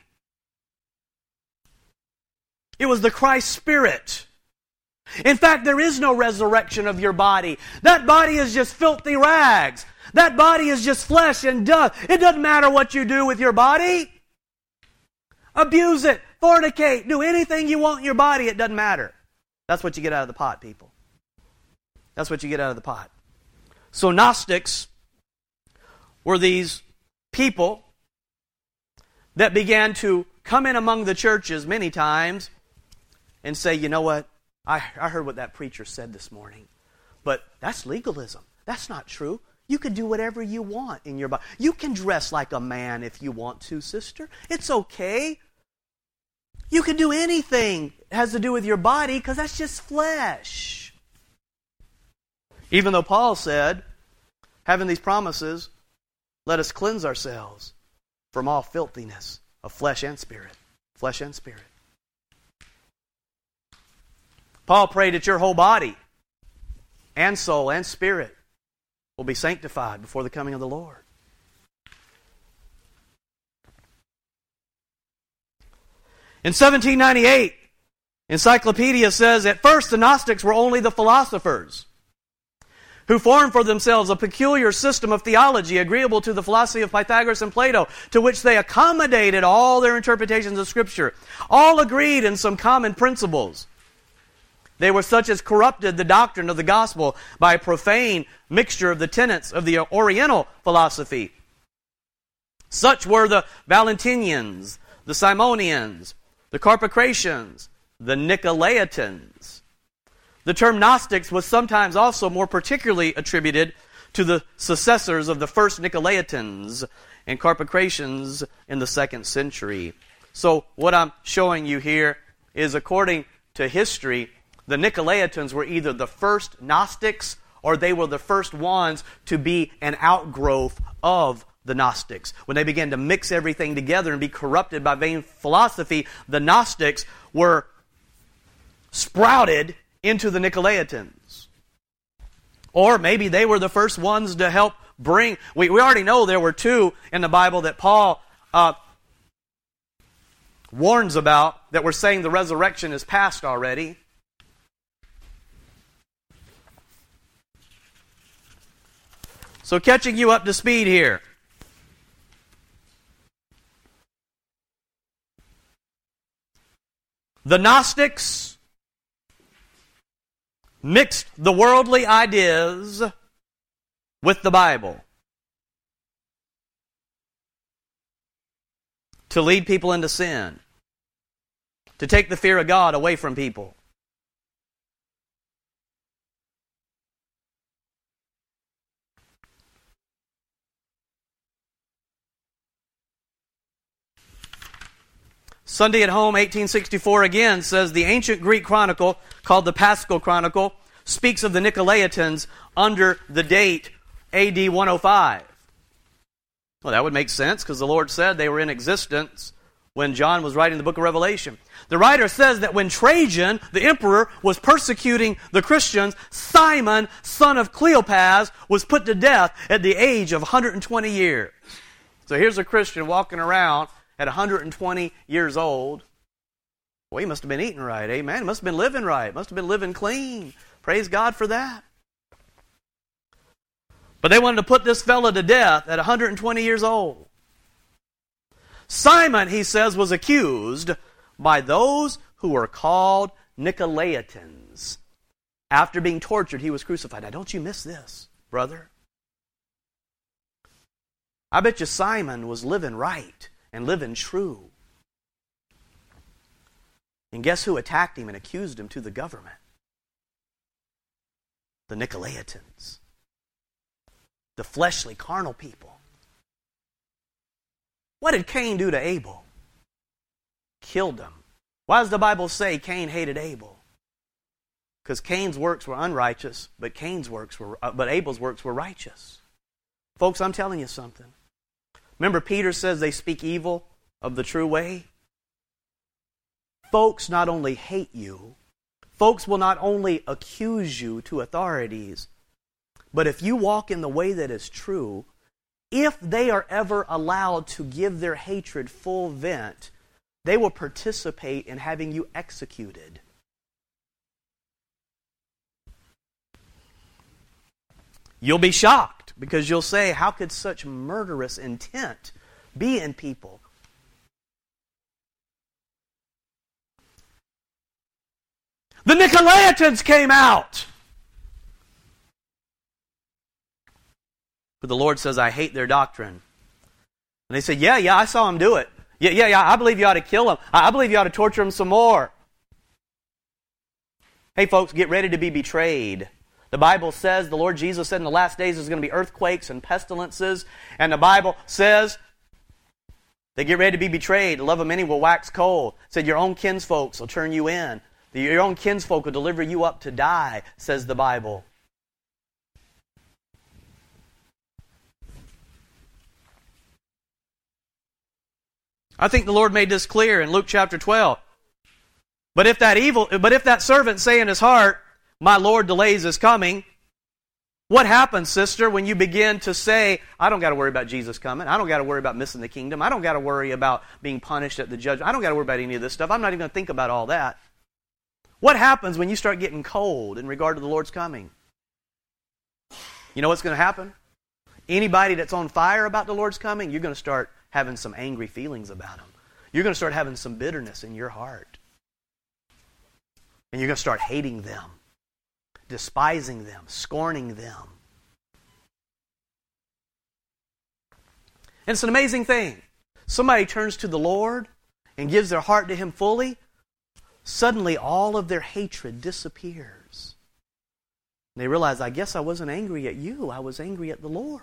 It was the Christ Spirit. In fact, there is no resurrection of your body. That body is just filthy rags. That body is just flesh and dust. It doesn't matter what you do with your body. Abuse it, fornicate, do anything you want in your body, it doesn't matter. That's what you get out of the pot, people. That's what you get out of the pot. So Gnostics were these people that began to come in among the churches many times and say, you know what, I, I heard what that preacher said this morning, but that's legalism. That's not true. You can do whatever you want in your body. You can dress like a man if you want to, sister. It's okay. You can do anything that has to do with your body because that's just flesh. Even though Paul said, having these promises, let us cleanse ourselves from all filthiness of flesh and spirit. Flesh and spirit. Paul prayed that your whole body and soul and spirit will be sanctified before the coming of the Lord. In seventeen ninety-eight, Encyclopedia says, at first the Gnostics were only the philosophers who formed for themselves a peculiar system of theology agreeable to the philosophy of Pythagoras and Plato, to which they accommodated all their interpretations of Scripture. All agreed in some common principles. They were such as corrupted the doctrine of the gospel by a profane mixture of the tenets of the Oriental philosophy. Such were the Valentinians, the Simonians, the Carpocratians, the Nicolaitans. The term Gnostics was sometimes also more particularly attributed to the successors of the first Nicolaitans and Carpocratians in the second century. So what I'm showing you here is, according to history, the Nicolaitans were either the first Gnostics or they were the first ones to be an outgrowth of the Gnostics. When they began to mix everything together and be corrupted by vain philosophy, the Gnostics were sprouted into the Nicolaitans. Or maybe they were the first ones to help bring... We, we already know there were two in the Bible that Paul uh, warns about that were saying the resurrection is past already. So catching you up to speed here. The Gnostics mixed the worldly ideas with the Bible to lead people into sin, to take the fear of God away from people. Sunday at Home, eighteen sixty-four, again says the ancient Greek chronicle, called the Paschal Chronicle, speaks of the Nicolaitans under the date A D one oh five. Well, that would make sense because the Lord said they were in existence when John was writing the book of Revelation. The writer says that when Trajan, the emperor, was persecuting the Christians, Simon, son of Cleopas, was put to death at the age of one hundred twenty years. So here's a Christian walking around at one hundred twenty years old. Well, he must have been eating right, amen. He must have been living right. Must have been living clean. Praise God for that. But they wanted to put this fella to death at one hundred twenty years old. Simon, he says, was accused by those who were called Nicolaitans. After being tortured, he was crucified. Now, don't you miss this, brother. I bet you Simon was living right and living true. And guess who attacked him and accused him to the government? The Nicolaitans. The fleshly, carnal people. What did Cain do to Abel? Killed him. Why does the Bible say Cain hated Abel? Because Cain's works were unrighteous, but Cain's works were, uh, but Abel's works were righteous. Folks, I'm telling you something. Remember, Peter says they speak evil of the true way. Folks not only hate you, folks will not only accuse you to authorities, but if you walk in the way that is true, if they are ever allowed to give their hatred full vent, they will participate in having you executed. You'll be shocked because you'll say, how could such murderous intent be in people? The Nicolaitans came out. But the Lord says, I hate their doctrine. And they said, yeah, yeah, I saw him do it. Yeah, yeah, yeah, I believe you ought to kill him. I believe you ought to torture him some more. Hey, folks, get ready to be betrayed. The Bible says, the Lord Jesus said in the last days there's going to be earthquakes and pestilences. And the Bible says they get ready to be betrayed. The love of many will wax cold. It said your own kinsfolks will turn you in. Your own kinsfolk will deliver you up to die, says the Bible. I think the Lord made this clear in Luke chapter twelve. But if that evil, but if that servant say in his heart, my Lord delays his coming, what happens, sister, when you begin to say, I don't got to worry about Jesus coming. I don't got to worry about missing the kingdom. I don't got to worry about being punished at the judgment. I don't got to worry about any of this stuff. I'm not even going to think about all that. What happens when you start getting cold in regard to the Lord's coming? You know what's going to happen? Anybody that's on fire about the Lord's coming, you're going to start having some angry feelings about him. You're going to start having some bitterness in your heart. And you're going to start hating them, despising them, scorning them. And it's an amazing thing. Somebody turns to the Lord and gives their heart to Him fully, suddenly all of their hatred disappears. They realize, I guess I wasn't angry at you, I was angry at the Lord.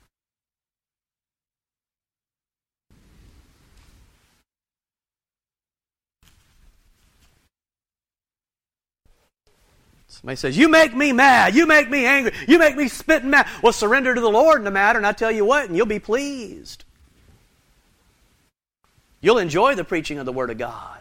Somebody says, you make me mad, you make me angry, you make me spitting mad. Well, surrender to the Lord in the matter, and I tell you what, and you'll be pleased. You'll enjoy the preaching of the Word of God.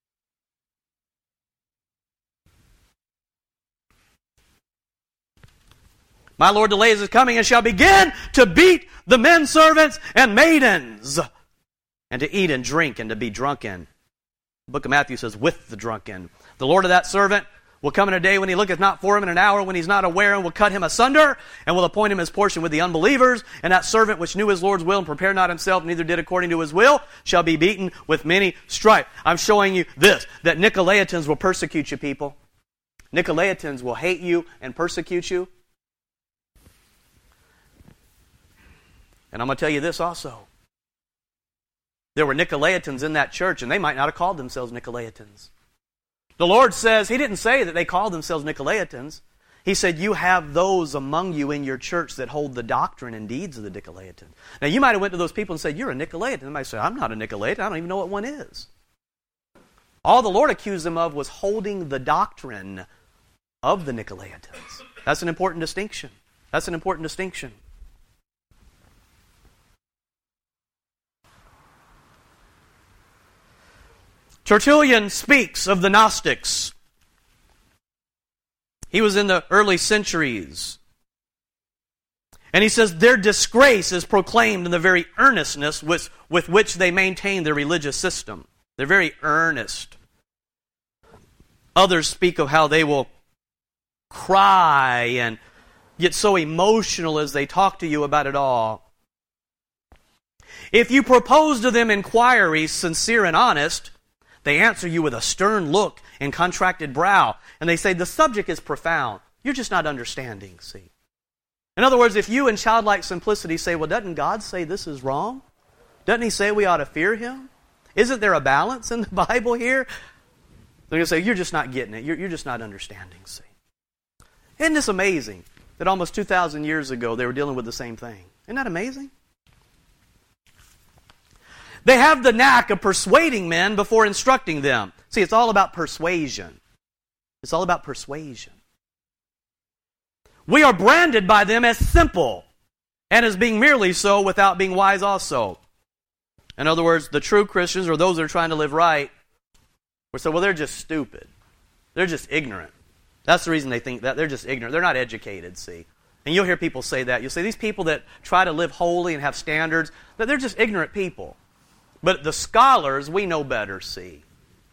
My Lord delays His coming and shall begin to beat the men servants and maidens, and to eat and drink and to be drunken. The book of Matthew says, with the drunken. The Lord of that servant will come in a day when he looketh not for him, in an hour when he's not aware, and will cut him asunder, and will appoint him his portion with the unbelievers. And that servant which knew his Lord's will and prepared not himself, neither did according to his will, shall be beaten with many stripes. I'm showing you this, that Nicolaitans will persecute you, people. Nicolaitans will hate you and persecute you. And I'm going to tell you this also. There were Nicolaitans in that church, and they might not have called themselves Nicolaitans. The Lord says, He didn't say that they called themselves Nicolaitans. He said, you have those among you in your church that hold the doctrine and deeds of the Nicolaitans. Now, you might have went to those people and said, you're a Nicolaitan. And they might say, I'm not a Nicolaitan. I don't even know what one is. All the Lord accused them of was holding the doctrine of the Nicolaitans. That's an important distinction. That's an important distinction. Tertullian speaks of the Gnostics. He was in the early centuries. And he says their disgrace is proclaimed in the very earnestness with, with which they maintain their religious system. They're very earnest. Others speak of how they will cry and get so emotional as they talk to you about it all. If you propose to them inquiries sincere and honest, they answer you with a stern look and contracted brow. And they say, the subject is profound. You're just not understanding, see. In other words, if you in childlike simplicity say, well, doesn't God say this is wrong? Doesn't He say we ought to fear Him? Isn't there a balance in the Bible here? They're going to say, you're just not getting it. You're, you're just not understanding, see. Isn't this amazing that almost two thousand years ago they were dealing with the same thing? Isn't that amazing? They have the knack of persuading men before instructing them. See, it's all about persuasion. It's all about persuasion. We are branded by them as simple and as being merely so without being wise also. In other words, the true Christians, or those that are trying to live right, will say, well, they're just stupid. They're just ignorant. That's the reason they think that. They're just ignorant. They're not educated, see. And you'll hear people say that. You'll say these people that try to live holy and have standards, that they're just ignorant people. But the scholars, we know better, see.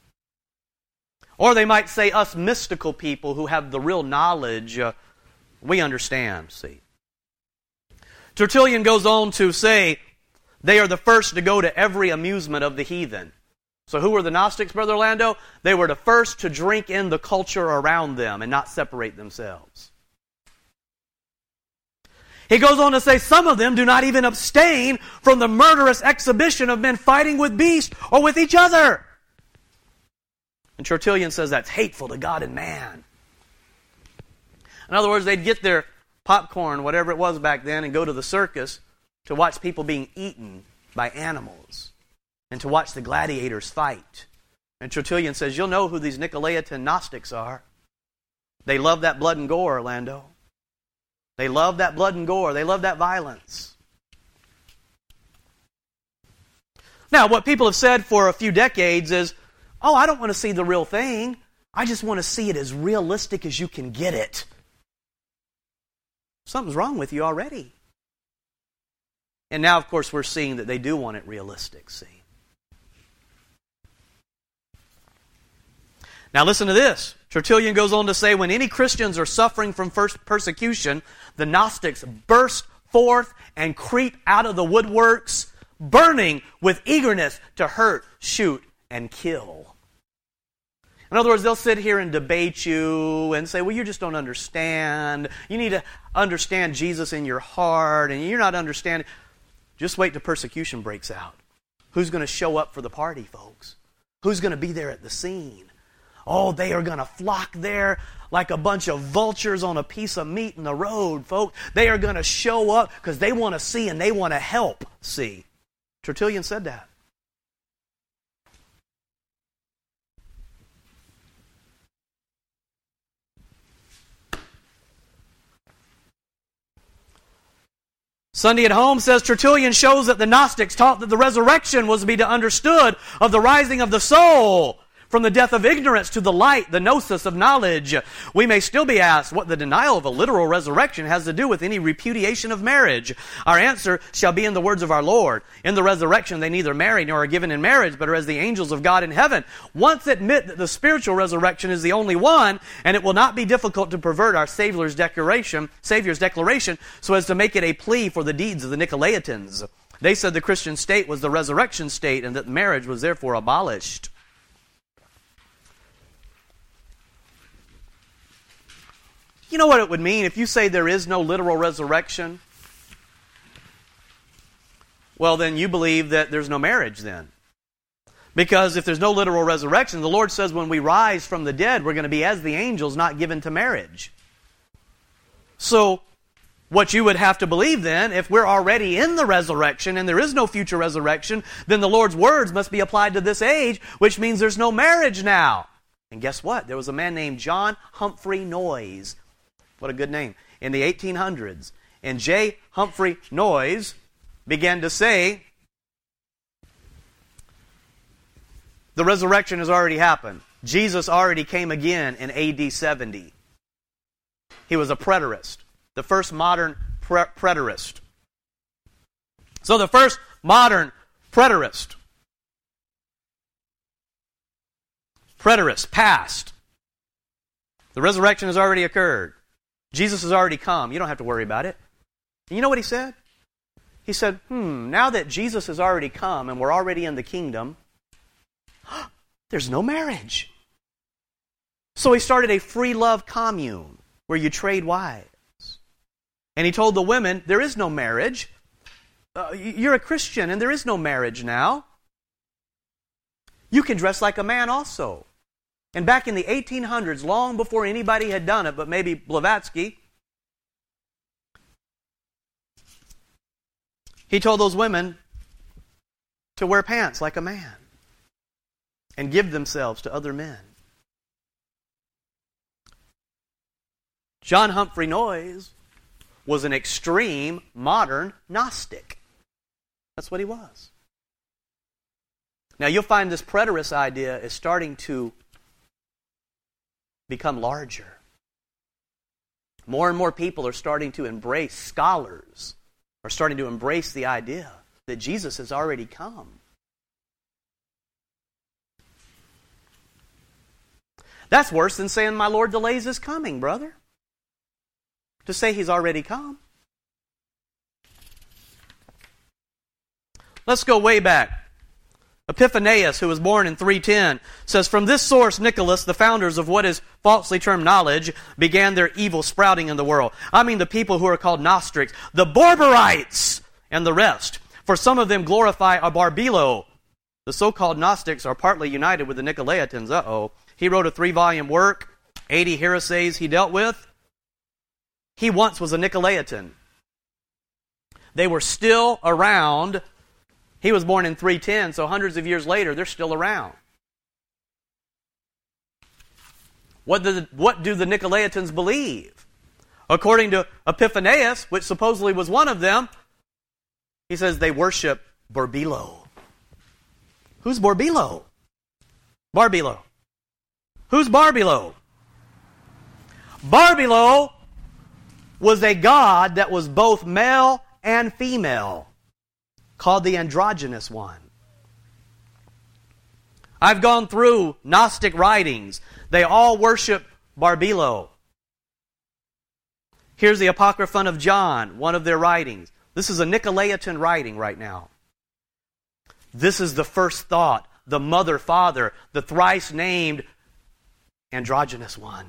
Or they might say us mystical people who have the real knowledge, uh, we understand, see. Tertullian goes on to say they are the first to go to every amusement of the heathen. So who were the Gnostics, Brother Orlando? They were the first to drink in the culture around them and not separate themselves. He goes on to say some of them do not even abstain from the murderous exhibition of men fighting with beasts or with each other. And Tertullian says that's hateful to God and man. In other words, they'd get their popcorn, whatever it was back then, and go to the circus to watch people being eaten by animals and to watch the gladiators fight. And Tertullian says, you'll know who these Nicolaitan Gnostics are. They love that blood and gore, Orlando. They love that blood and gore. They love that violence. Now, what people have said for a few decades is, oh, I don't want to see the real thing. I just want to see it as realistic as you can get it. Something's wrong with you already. And now, of course, we're seeing that they do want it realistic, see. Now listen to this. Tertullian goes on to say, when any Christians are suffering from first persecution, the Gnostics burst forth and creep out of the woodworks, burning with eagerness to hurt, shoot, and kill. In other words, they'll sit here and debate you and say, well, you just don't understand. You need to understand Jesus in your heart, and you're not understanding. Just wait till persecution breaks out. Who's going to show up for the party, folks? Who's going to be there at the scene? Oh, they are going to flock there like a bunch of vultures on a piece of meat in the road, folks. They are going to show up because they want to see and they want to help see. Tertullian said that. Sunday at Home says Tertullian shows that the Gnostics taught that the resurrection was to be understood of the rising of the soul from the death of ignorance to the light, the gnosis of knowledge. We may still be asked what the denial of a literal resurrection has to do with any repudiation of marriage. Our answer shall be in the words of our Lord. In the resurrection they neither marry nor are given in marriage, but are as the angels of God in heaven. Once admit that the spiritual resurrection is the only one, and it will not be difficult to pervert our Savior's declaration, Savior's declaration so as to make it a plea for the deeds of the Nicolaitans. They said the Christian state was the resurrection state and that marriage was therefore abolished. You know what it would mean if you say there is no literal resurrection? Well, then you believe that there's no marriage then. Because if there's no literal resurrection, the Lord says when we rise from the dead, we're going to be as the angels, not given to marriage. So, what you would have to believe then, if we're already in the resurrection and there is no future resurrection, then the Lord's words must be applied to this age, which means there's no marriage now. And guess what? There was a man named John Humphrey Noyes. What a good name. In the eighteen hundreds. And J. Humphrey Noyes began to say, the resurrection has already happened. Jesus already came again in A D seventy. He was a preterist, the first modern pre- preterist. So the first modern preterist. Preterist, past. The resurrection has already occurred. Jesus has already come. You don't have to worry about it. And you know what he said? He said, hmm, now that Jesus has already come and we're already in the kingdom, there's no marriage. So he started a free love commune where you trade wives. And he told the women, there is no marriage. Uh, you're a Christian and there is no marriage now. You can dress like a man also. And back in the eighteen hundreds, long before anybody had done it, but maybe Blavatsky, he told those women to wear pants like a man and give themselves to other men. John Humphrey Noyes was an extreme modern Gnostic. That's what he was. Now you'll find this preterist idea is starting to become larger. More and more people are starting to embrace, scholars are starting to embrace the idea that Jesus has already come. That's worse than saying my Lord delays his coming, brother. To say he's already come. Let's go way back. Epiphanius, who was born in three ten, says, from this source, Nicholas, the founders of what is falsely termed knowledge, began their evil sprouting in the world. I mean the people who are called Gnostics, the Barbarites, and the rest. For some of them glorify a Barbelo. The so-called Gnostics are partly united with the Nicolaitans. Uh-oh. He wrote a three-volume work, eighty heresies he dealt with. He once was a Nicolaitan. They were still around. He was born in three ten, so hundreds of years later, they're still around. What do the, what do the Nicolaitans believe? According to Epiphanius, which supposedly was one of them, he says they worship Barbelo. Who's Barbelo? Barbelo. Who's Barbelo? Barbelo was a god that was both male and female, called the androgynous one. I've gone through Gnostic writings. They all worship Barbelo. Here's the Apocryphon of John, one of their writings. This is a Nicolaitan writing right now. This is the first thought, the mother, father, the thrice named androgynous one.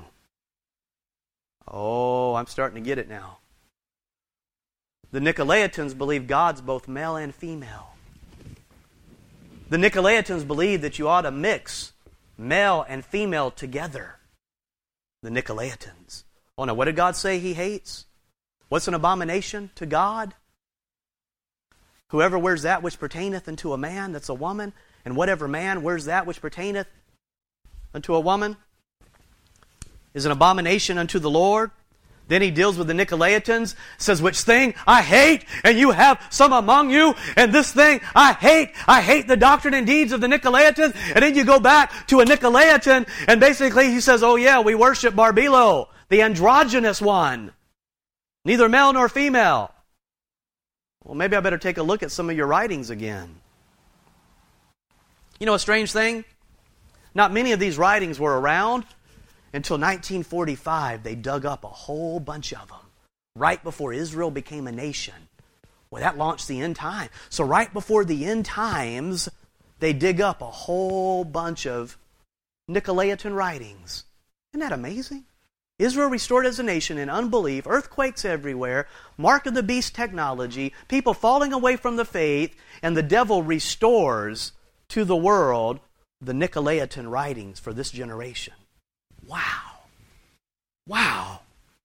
Oh, I'm starting to get it now. The Nicolaitans believe God's both male and female. The Nicolaitans believe that you ought to mix male and female together. The Nicolaitans. Oh, now what did God say he hates? What's an abomination to God? Whoever wears that which pertaineth unto a man, that's a woman, and whatever man wears that which pertaineth unto a woman, is an abomination unto the Lord. Then he deals with the Nicolaitans, says, which thing I hate, and you have some among you, and this thing I hate. I hate the doctrine and deeds of the Nicolaitans. And then you go back to a Nicolaitan, and basically he says, oh yeah, we worship Barbelo, the androgynous one. Neither male nor female. Well, maybe I better take a look at some of your writings again. You know a strange thing? Not many of these writings were around until nineteen forty-five. They dug up a whole bunch of them right before Israel became a nation. Well, that launched the end time. So right before the end times, they dig up a whole bunch of Nicolaitan writings. Isn't that amazing? Israel restored as a nation in unbelief, earthquakes everywhere, mark of the beast technology, people falling away from the faith, and the devil restores to the world the Nicolaitan writings for this generation. Wow. Wow.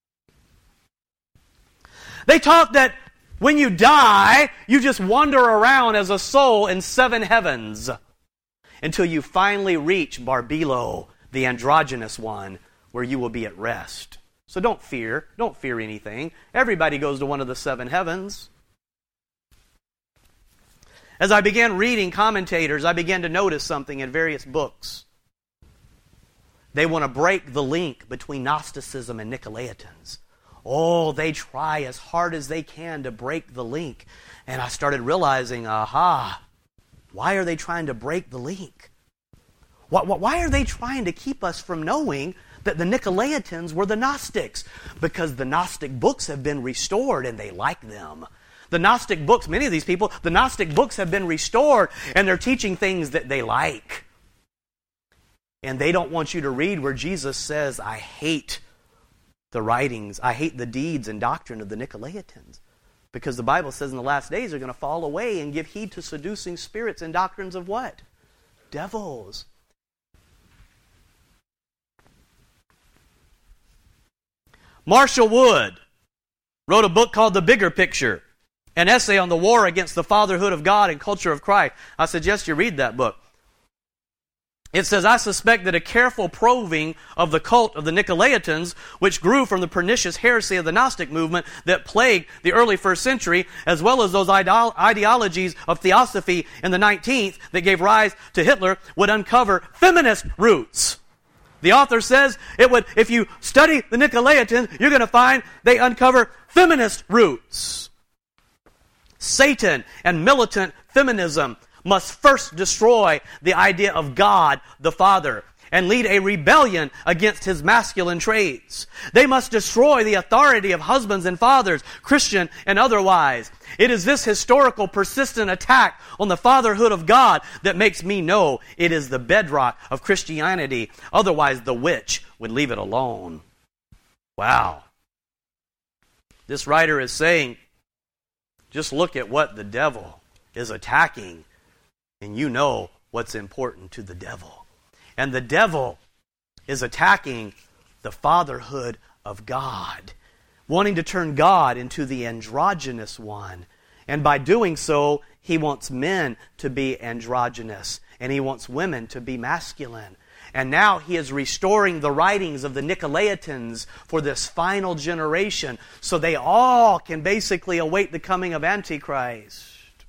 They taught that when you die, you just wander around as a soul in seven heavens until you finally reach Barbelo, the androgynous one, where you will be at rest. So don't fear. Don't fear anything. Everybody goes to one of the seven heavens. As I began reading commentators, I began to notice something in various books. They want to break the link between Gnosticism and Nicolaitans. oh, they try as hard as they can to break the link. And I started realizing, aha, why are they trying to break the link? Why are they trying to keep us from knowing that the Nicolaitans were the Gnostics? Because the Gnostic books have been restored and they like them. The Gnostic books, many of these people, the Gnostic books have been restored and they're teaching things that they like. And they don't want you to read where Jesus says, I hate the writings, I hate the deeds and doctrine of the Nicolaitans. Because the Bible says in the last days they're going to fall away and give heed to seducing spirits and doctrines of what? Devils. Marshall Wood wrote a book called The Bigger Picture, an essay on the war against the fatherhood of God and culture of Christ. I suggest you read that book. It says, I suspect that a careful probing of the cult of the Nicolaitans, which grew from the pernicious heresy of the Gnostic movement that plagued the early first century, as well as those ideolo- ideologies of theosophy in the nineteenth that gave rise to Hitler, would uncover feminist roots. The author says it would, if you study the Nicolaitans, you're going to find they uncover feminist roots. Satan and militant feminism must first destroy the idea of God the Father and lead a rebellion against His masculine traits. They must destroy the authority of husbands and fathers, Christian and otherwise. It is this historical, persistent attack on the fatherhood of God that makes me know it is the bedrock of Christianity. Otherwise, the witch would leave it alone. Wow. This writer is saying, just look at what the devil is attacking, and you know what's important to the devil. And the devil is attacking the fatherhood of God, wanting to turn God into the androgynous one. And by doing so, he wants men to be androgynous, and he wants women to be masculine. And now he is restoring the writings of the Nicolaitans for this final generation, so they all can basically await the coming of Antichrist.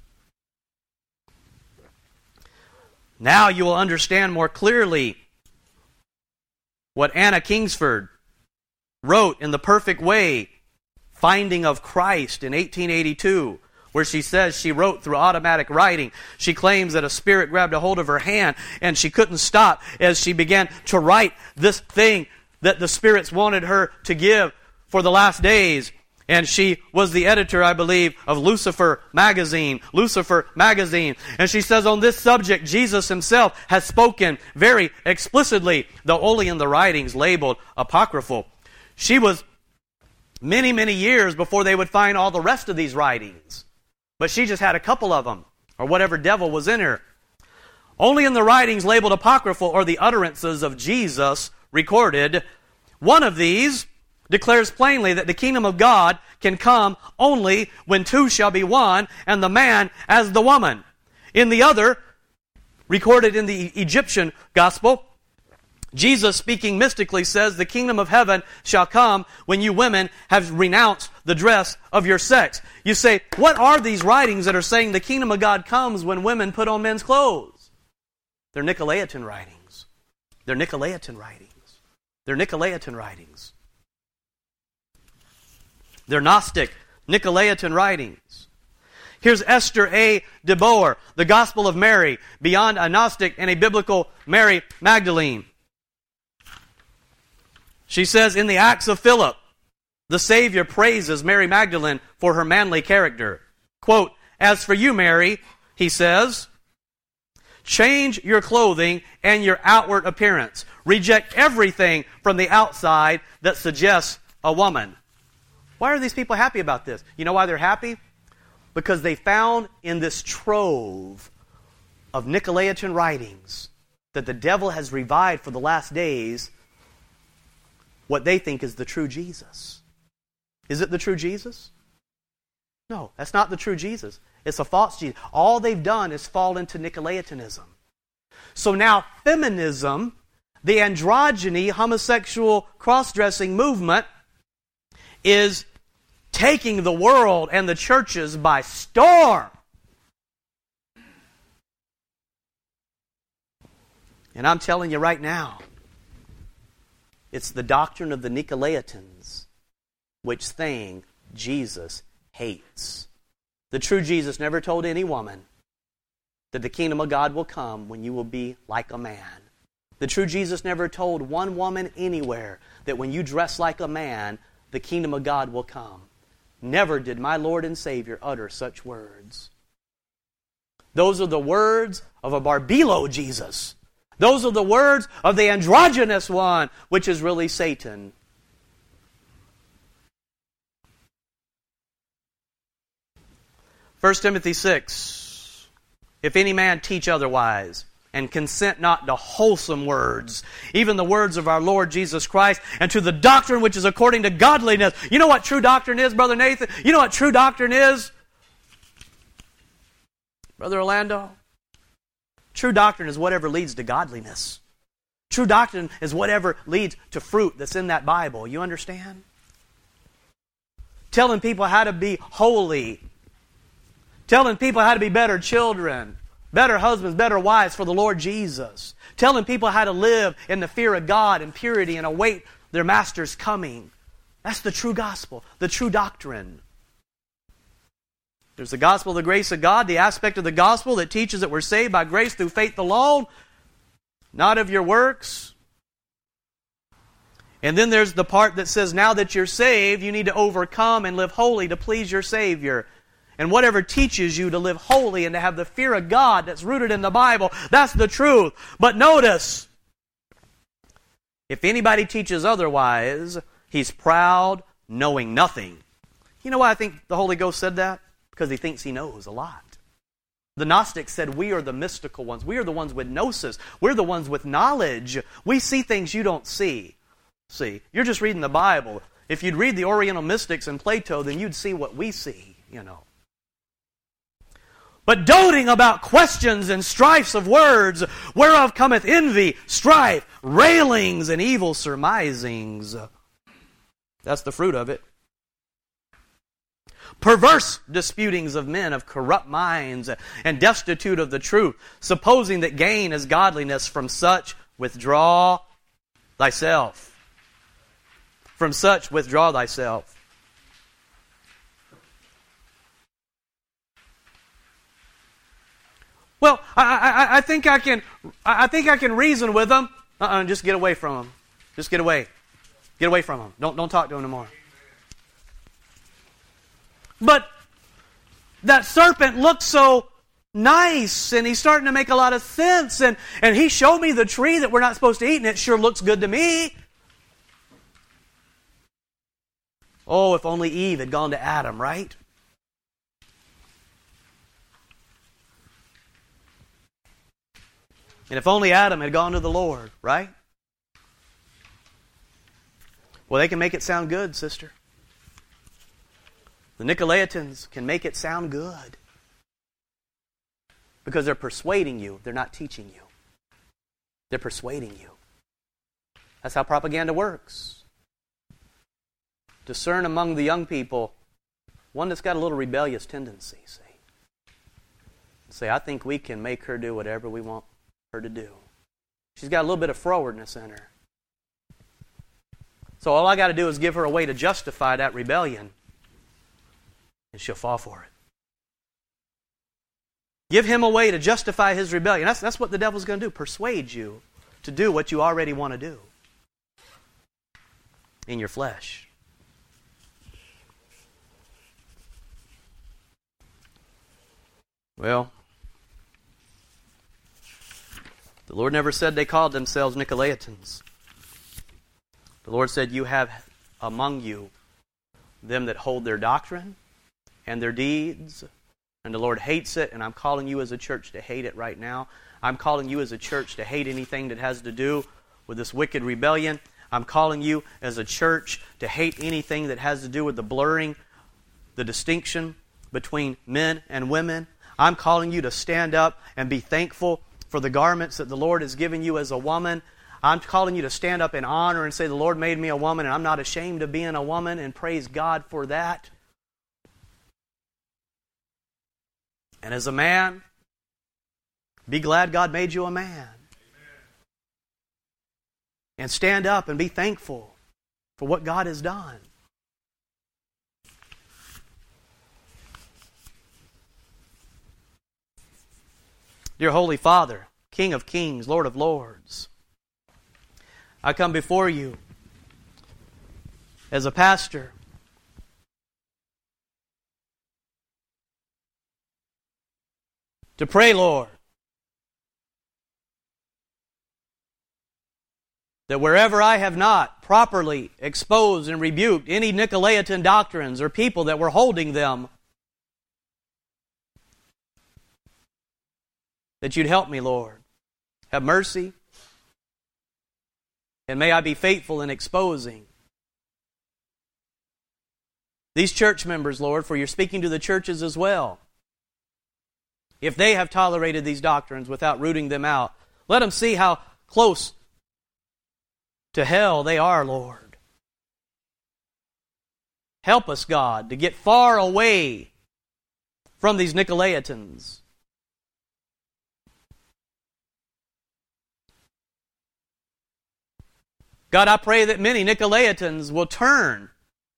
Now you will understand more clearly what Anna Kingsford wrote in The Perfect Way, Finding of Christ in eighteen eighty-two, where she says she wrote through automatic writing. She claims that a spirit grabbed a hold of her hand and she couldn't stop as she began to write this thing that the spirits wanted her to give for the last days. And she was the editor, I believe, of Lucifer magazine. Lucifer magazine. And she says on this subject, Jesus himself has spoken very explicitly, though only in the writings labeled apocryphal. She was many, many years before they would find all the rest of these writings. But she just had a couple of them, or whatever devil was in her. Only in the writings labeled apocryphal are the utterances of Jesus recorded. One of these declares plainly that the kingdom of God can come only when two shall be one, and the man as the woman. In the other, recorded in the Egyptian gospel, Jesus, speaking mystically, says, the kingdom of heaven shall come when you women have renounced the dress of your sex. You say, what are these writings that are saying the kingdom of God comes when women put on men's clothes? They're Nicolaitan writings. They're Nicolaitan writings. They're Nicolaitan writings. They're Gnostic, Nicolaitan writings. Here's Esther A. de Boer, The Gospel of Mary, Beyond a Gnostic and a Biblical Mary Magdalene. She says, in the Acts of Philip, the Savior praises Mary Magdalene for her manly character. Quote, as for you, Mary, he says, change your clothing and your outward appearance. Reject everything from the outside that suggests a woman. Why are these people happy about this? You know why they're happy? Because they found in this trove of Nicolaitan writings that the devil has revived for the last days what they think is the true Jesus. Is it the true Jesus? No, that's not the true Jesus. It's a false Jesus. All they've done is fall into Nicolaitanism. So now feminism, the androgyny, homosexual cross-dressing movement, is taking the world and the churches by storm. And I'm telling you right now, it's the doctrine of the Nicolaitans which thing Jesus hates. The true Jesus never told any woman that the kingdom of God will come when you will be like a man. The true Jesus never told one woman anywhere that when you dress like a man, the kingdom of God will come. Never did my Lord and Savior utter such words. Those are the words of a Barbelo Jesus. Those are the words of the androgynous one, which is really Satan. First Timothy six, if any man teach otherwise, and consent not to wholesome words, even the words of our Lord Jesus Christ, and to the doctrine which is according to godliness. You know what true doctrine is, Brother Nathan? You know what true doctrine is? Brother Orlando? True doctrine is whatever leads to godliness. True doctrine is whatever leads to fruit that's in that Bible. You understand? Telling people how to be holy. Telling people how to be better children. Better husbands, better wives for the Lord Jesus. Telling people how to live in the fear of God and purity and await their Master's coming. That's the true gospel, the true doctrine. There's the gospel of the grace of God, the aspect of the gospel that teaches that we're saved by grace through faith alone, not of your works. And then there's the part that says now that you're saved, you need to overcome and live holy to please your Savior. And whatever teaches you to live holy and to have the fear of God that's rooted in the Bible, that's the truth. But notice, if anybody teaches otherwise, he's proud, knowing nothing. You know why I think the Holy Ghost said that? Because he thinks he knows a lot. The Gnostics said we are the mystical ones. We are the ones with gnosis. We're the ones with knowledge. We see things you don't see. See, you're just reading the Bible. If you'd read the Oriental mystics and Plato, then you'd see what we see, you know. But doting about questions and strifes of words, whereof cometh envy, strife, railings, and evil surmisings. That's the fruit of it. Perverse disputings of men of corrupt minds and destitute of the truth, supposing that gain is godliness. From such withdraw thyself. From such withdraw thyself. Well, I, I, I think I can. I think I can reason with them. Uh-uh, just get away from them. Just get away. Get away from them. Don't don't talk to them anymore. But that serpent looks so nice, and he's starting to make a lot of sense. And and he showed me the tree that we're not supposed to eat, and it sure looks good to me. Oh, if only Eve had gone to Adam, right? And if only Adam had gone to the Lord, right? Well, they can make it sound good, sister. The Nicolaitans can make it sound good. Because they're persuading you, they're not teaching you. They're persuading you. That's how propaganda works. Discern among the young people one that's got a little rebellious tendency, see. Say, I think we can make her do whatever we want her to do. She's got a little bit of frowardness in her. So all I got to do is give her a way to justify that rebellion, and she'll fall for it. Give him a way to justify his rebellion. That's, that's what the devil's going to do, persuade you to do what you already want to do in your flesh. Well, the Lord never said they called themselves Nicolaitans. The Lord said, you have among you them that hold their doctrine and their deeds, and the Lord hates it, and I'm calling you as a church to hate it right now. I'm calling you as a church to hate anything that has to do with this wicked rebellion. I'm calling you as a church to hate anything that has to do with the blurring, the distinction between men and women. I'm calling you to stand up and be thankful for the garments that the Lord has given you as a woman. I'm calling you to stand up in honor and say, the Lord made me a woman, and I'm not ashamed of being a woman, and praise God for that. And as a man, be glad God made you a man. Amen. And stand up and be thankful for what God has done. Dear Holy Father, King of kings, Lord of lords, I come before you as a pastor, to pray, Lord, that wherever I have not properly exposed and rebuked any Nicolaitan doctrines or people that were holding them, that you'd help me, Lord. Have mercy. And may I be faithful in exposing these church members, Lord, for you're speaking to the churches as well. If they have tolerated these doctrines without rooting them out, let them see how close to hell they are, Lord. Help us, God, to get far away from these Nicolaitans. God, I pray that many Nicolaitans will turn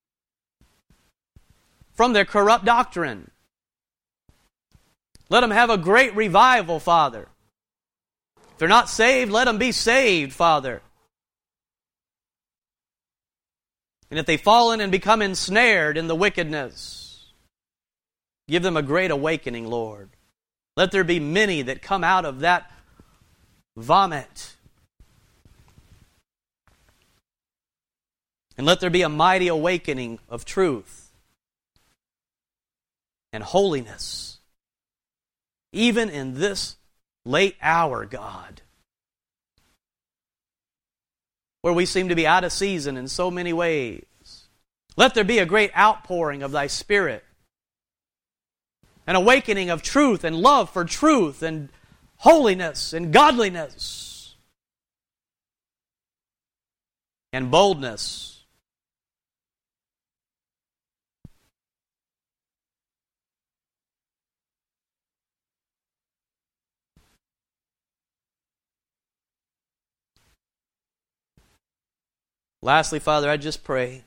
from their corrupt doctrine. Let them have a great revival, Father. If they're not saved, let them be saved, Father. And if they've fallen and become ensnared in the wickedness, give them a great awakening, Lord. Let there be many that come out of that vomit. And let there be a mighty awakening of truth and holiness, even in this late hour, God, where we seem to be out of season in so many ways. Let there be a great outpouring of Thy Spirit, an awakening of truth and love for truth and holiness and godliness and boldness. Lastly, Father, I just pray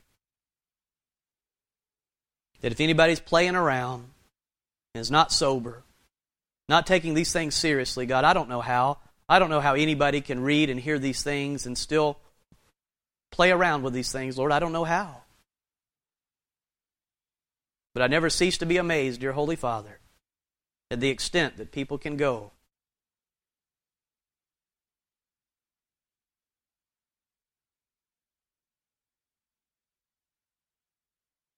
that if anybody's playing around and is not sober, not taking these things seriously, God, I don't know how. I don't know how anybody can read and hear these things and still play around with these things, Lord. I don't know how. But I never cease to be amazed, dear Holy Father, at the extent that people can go.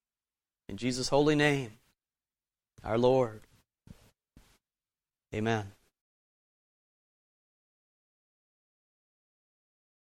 In Jesus' holy name, our Lord. Amen.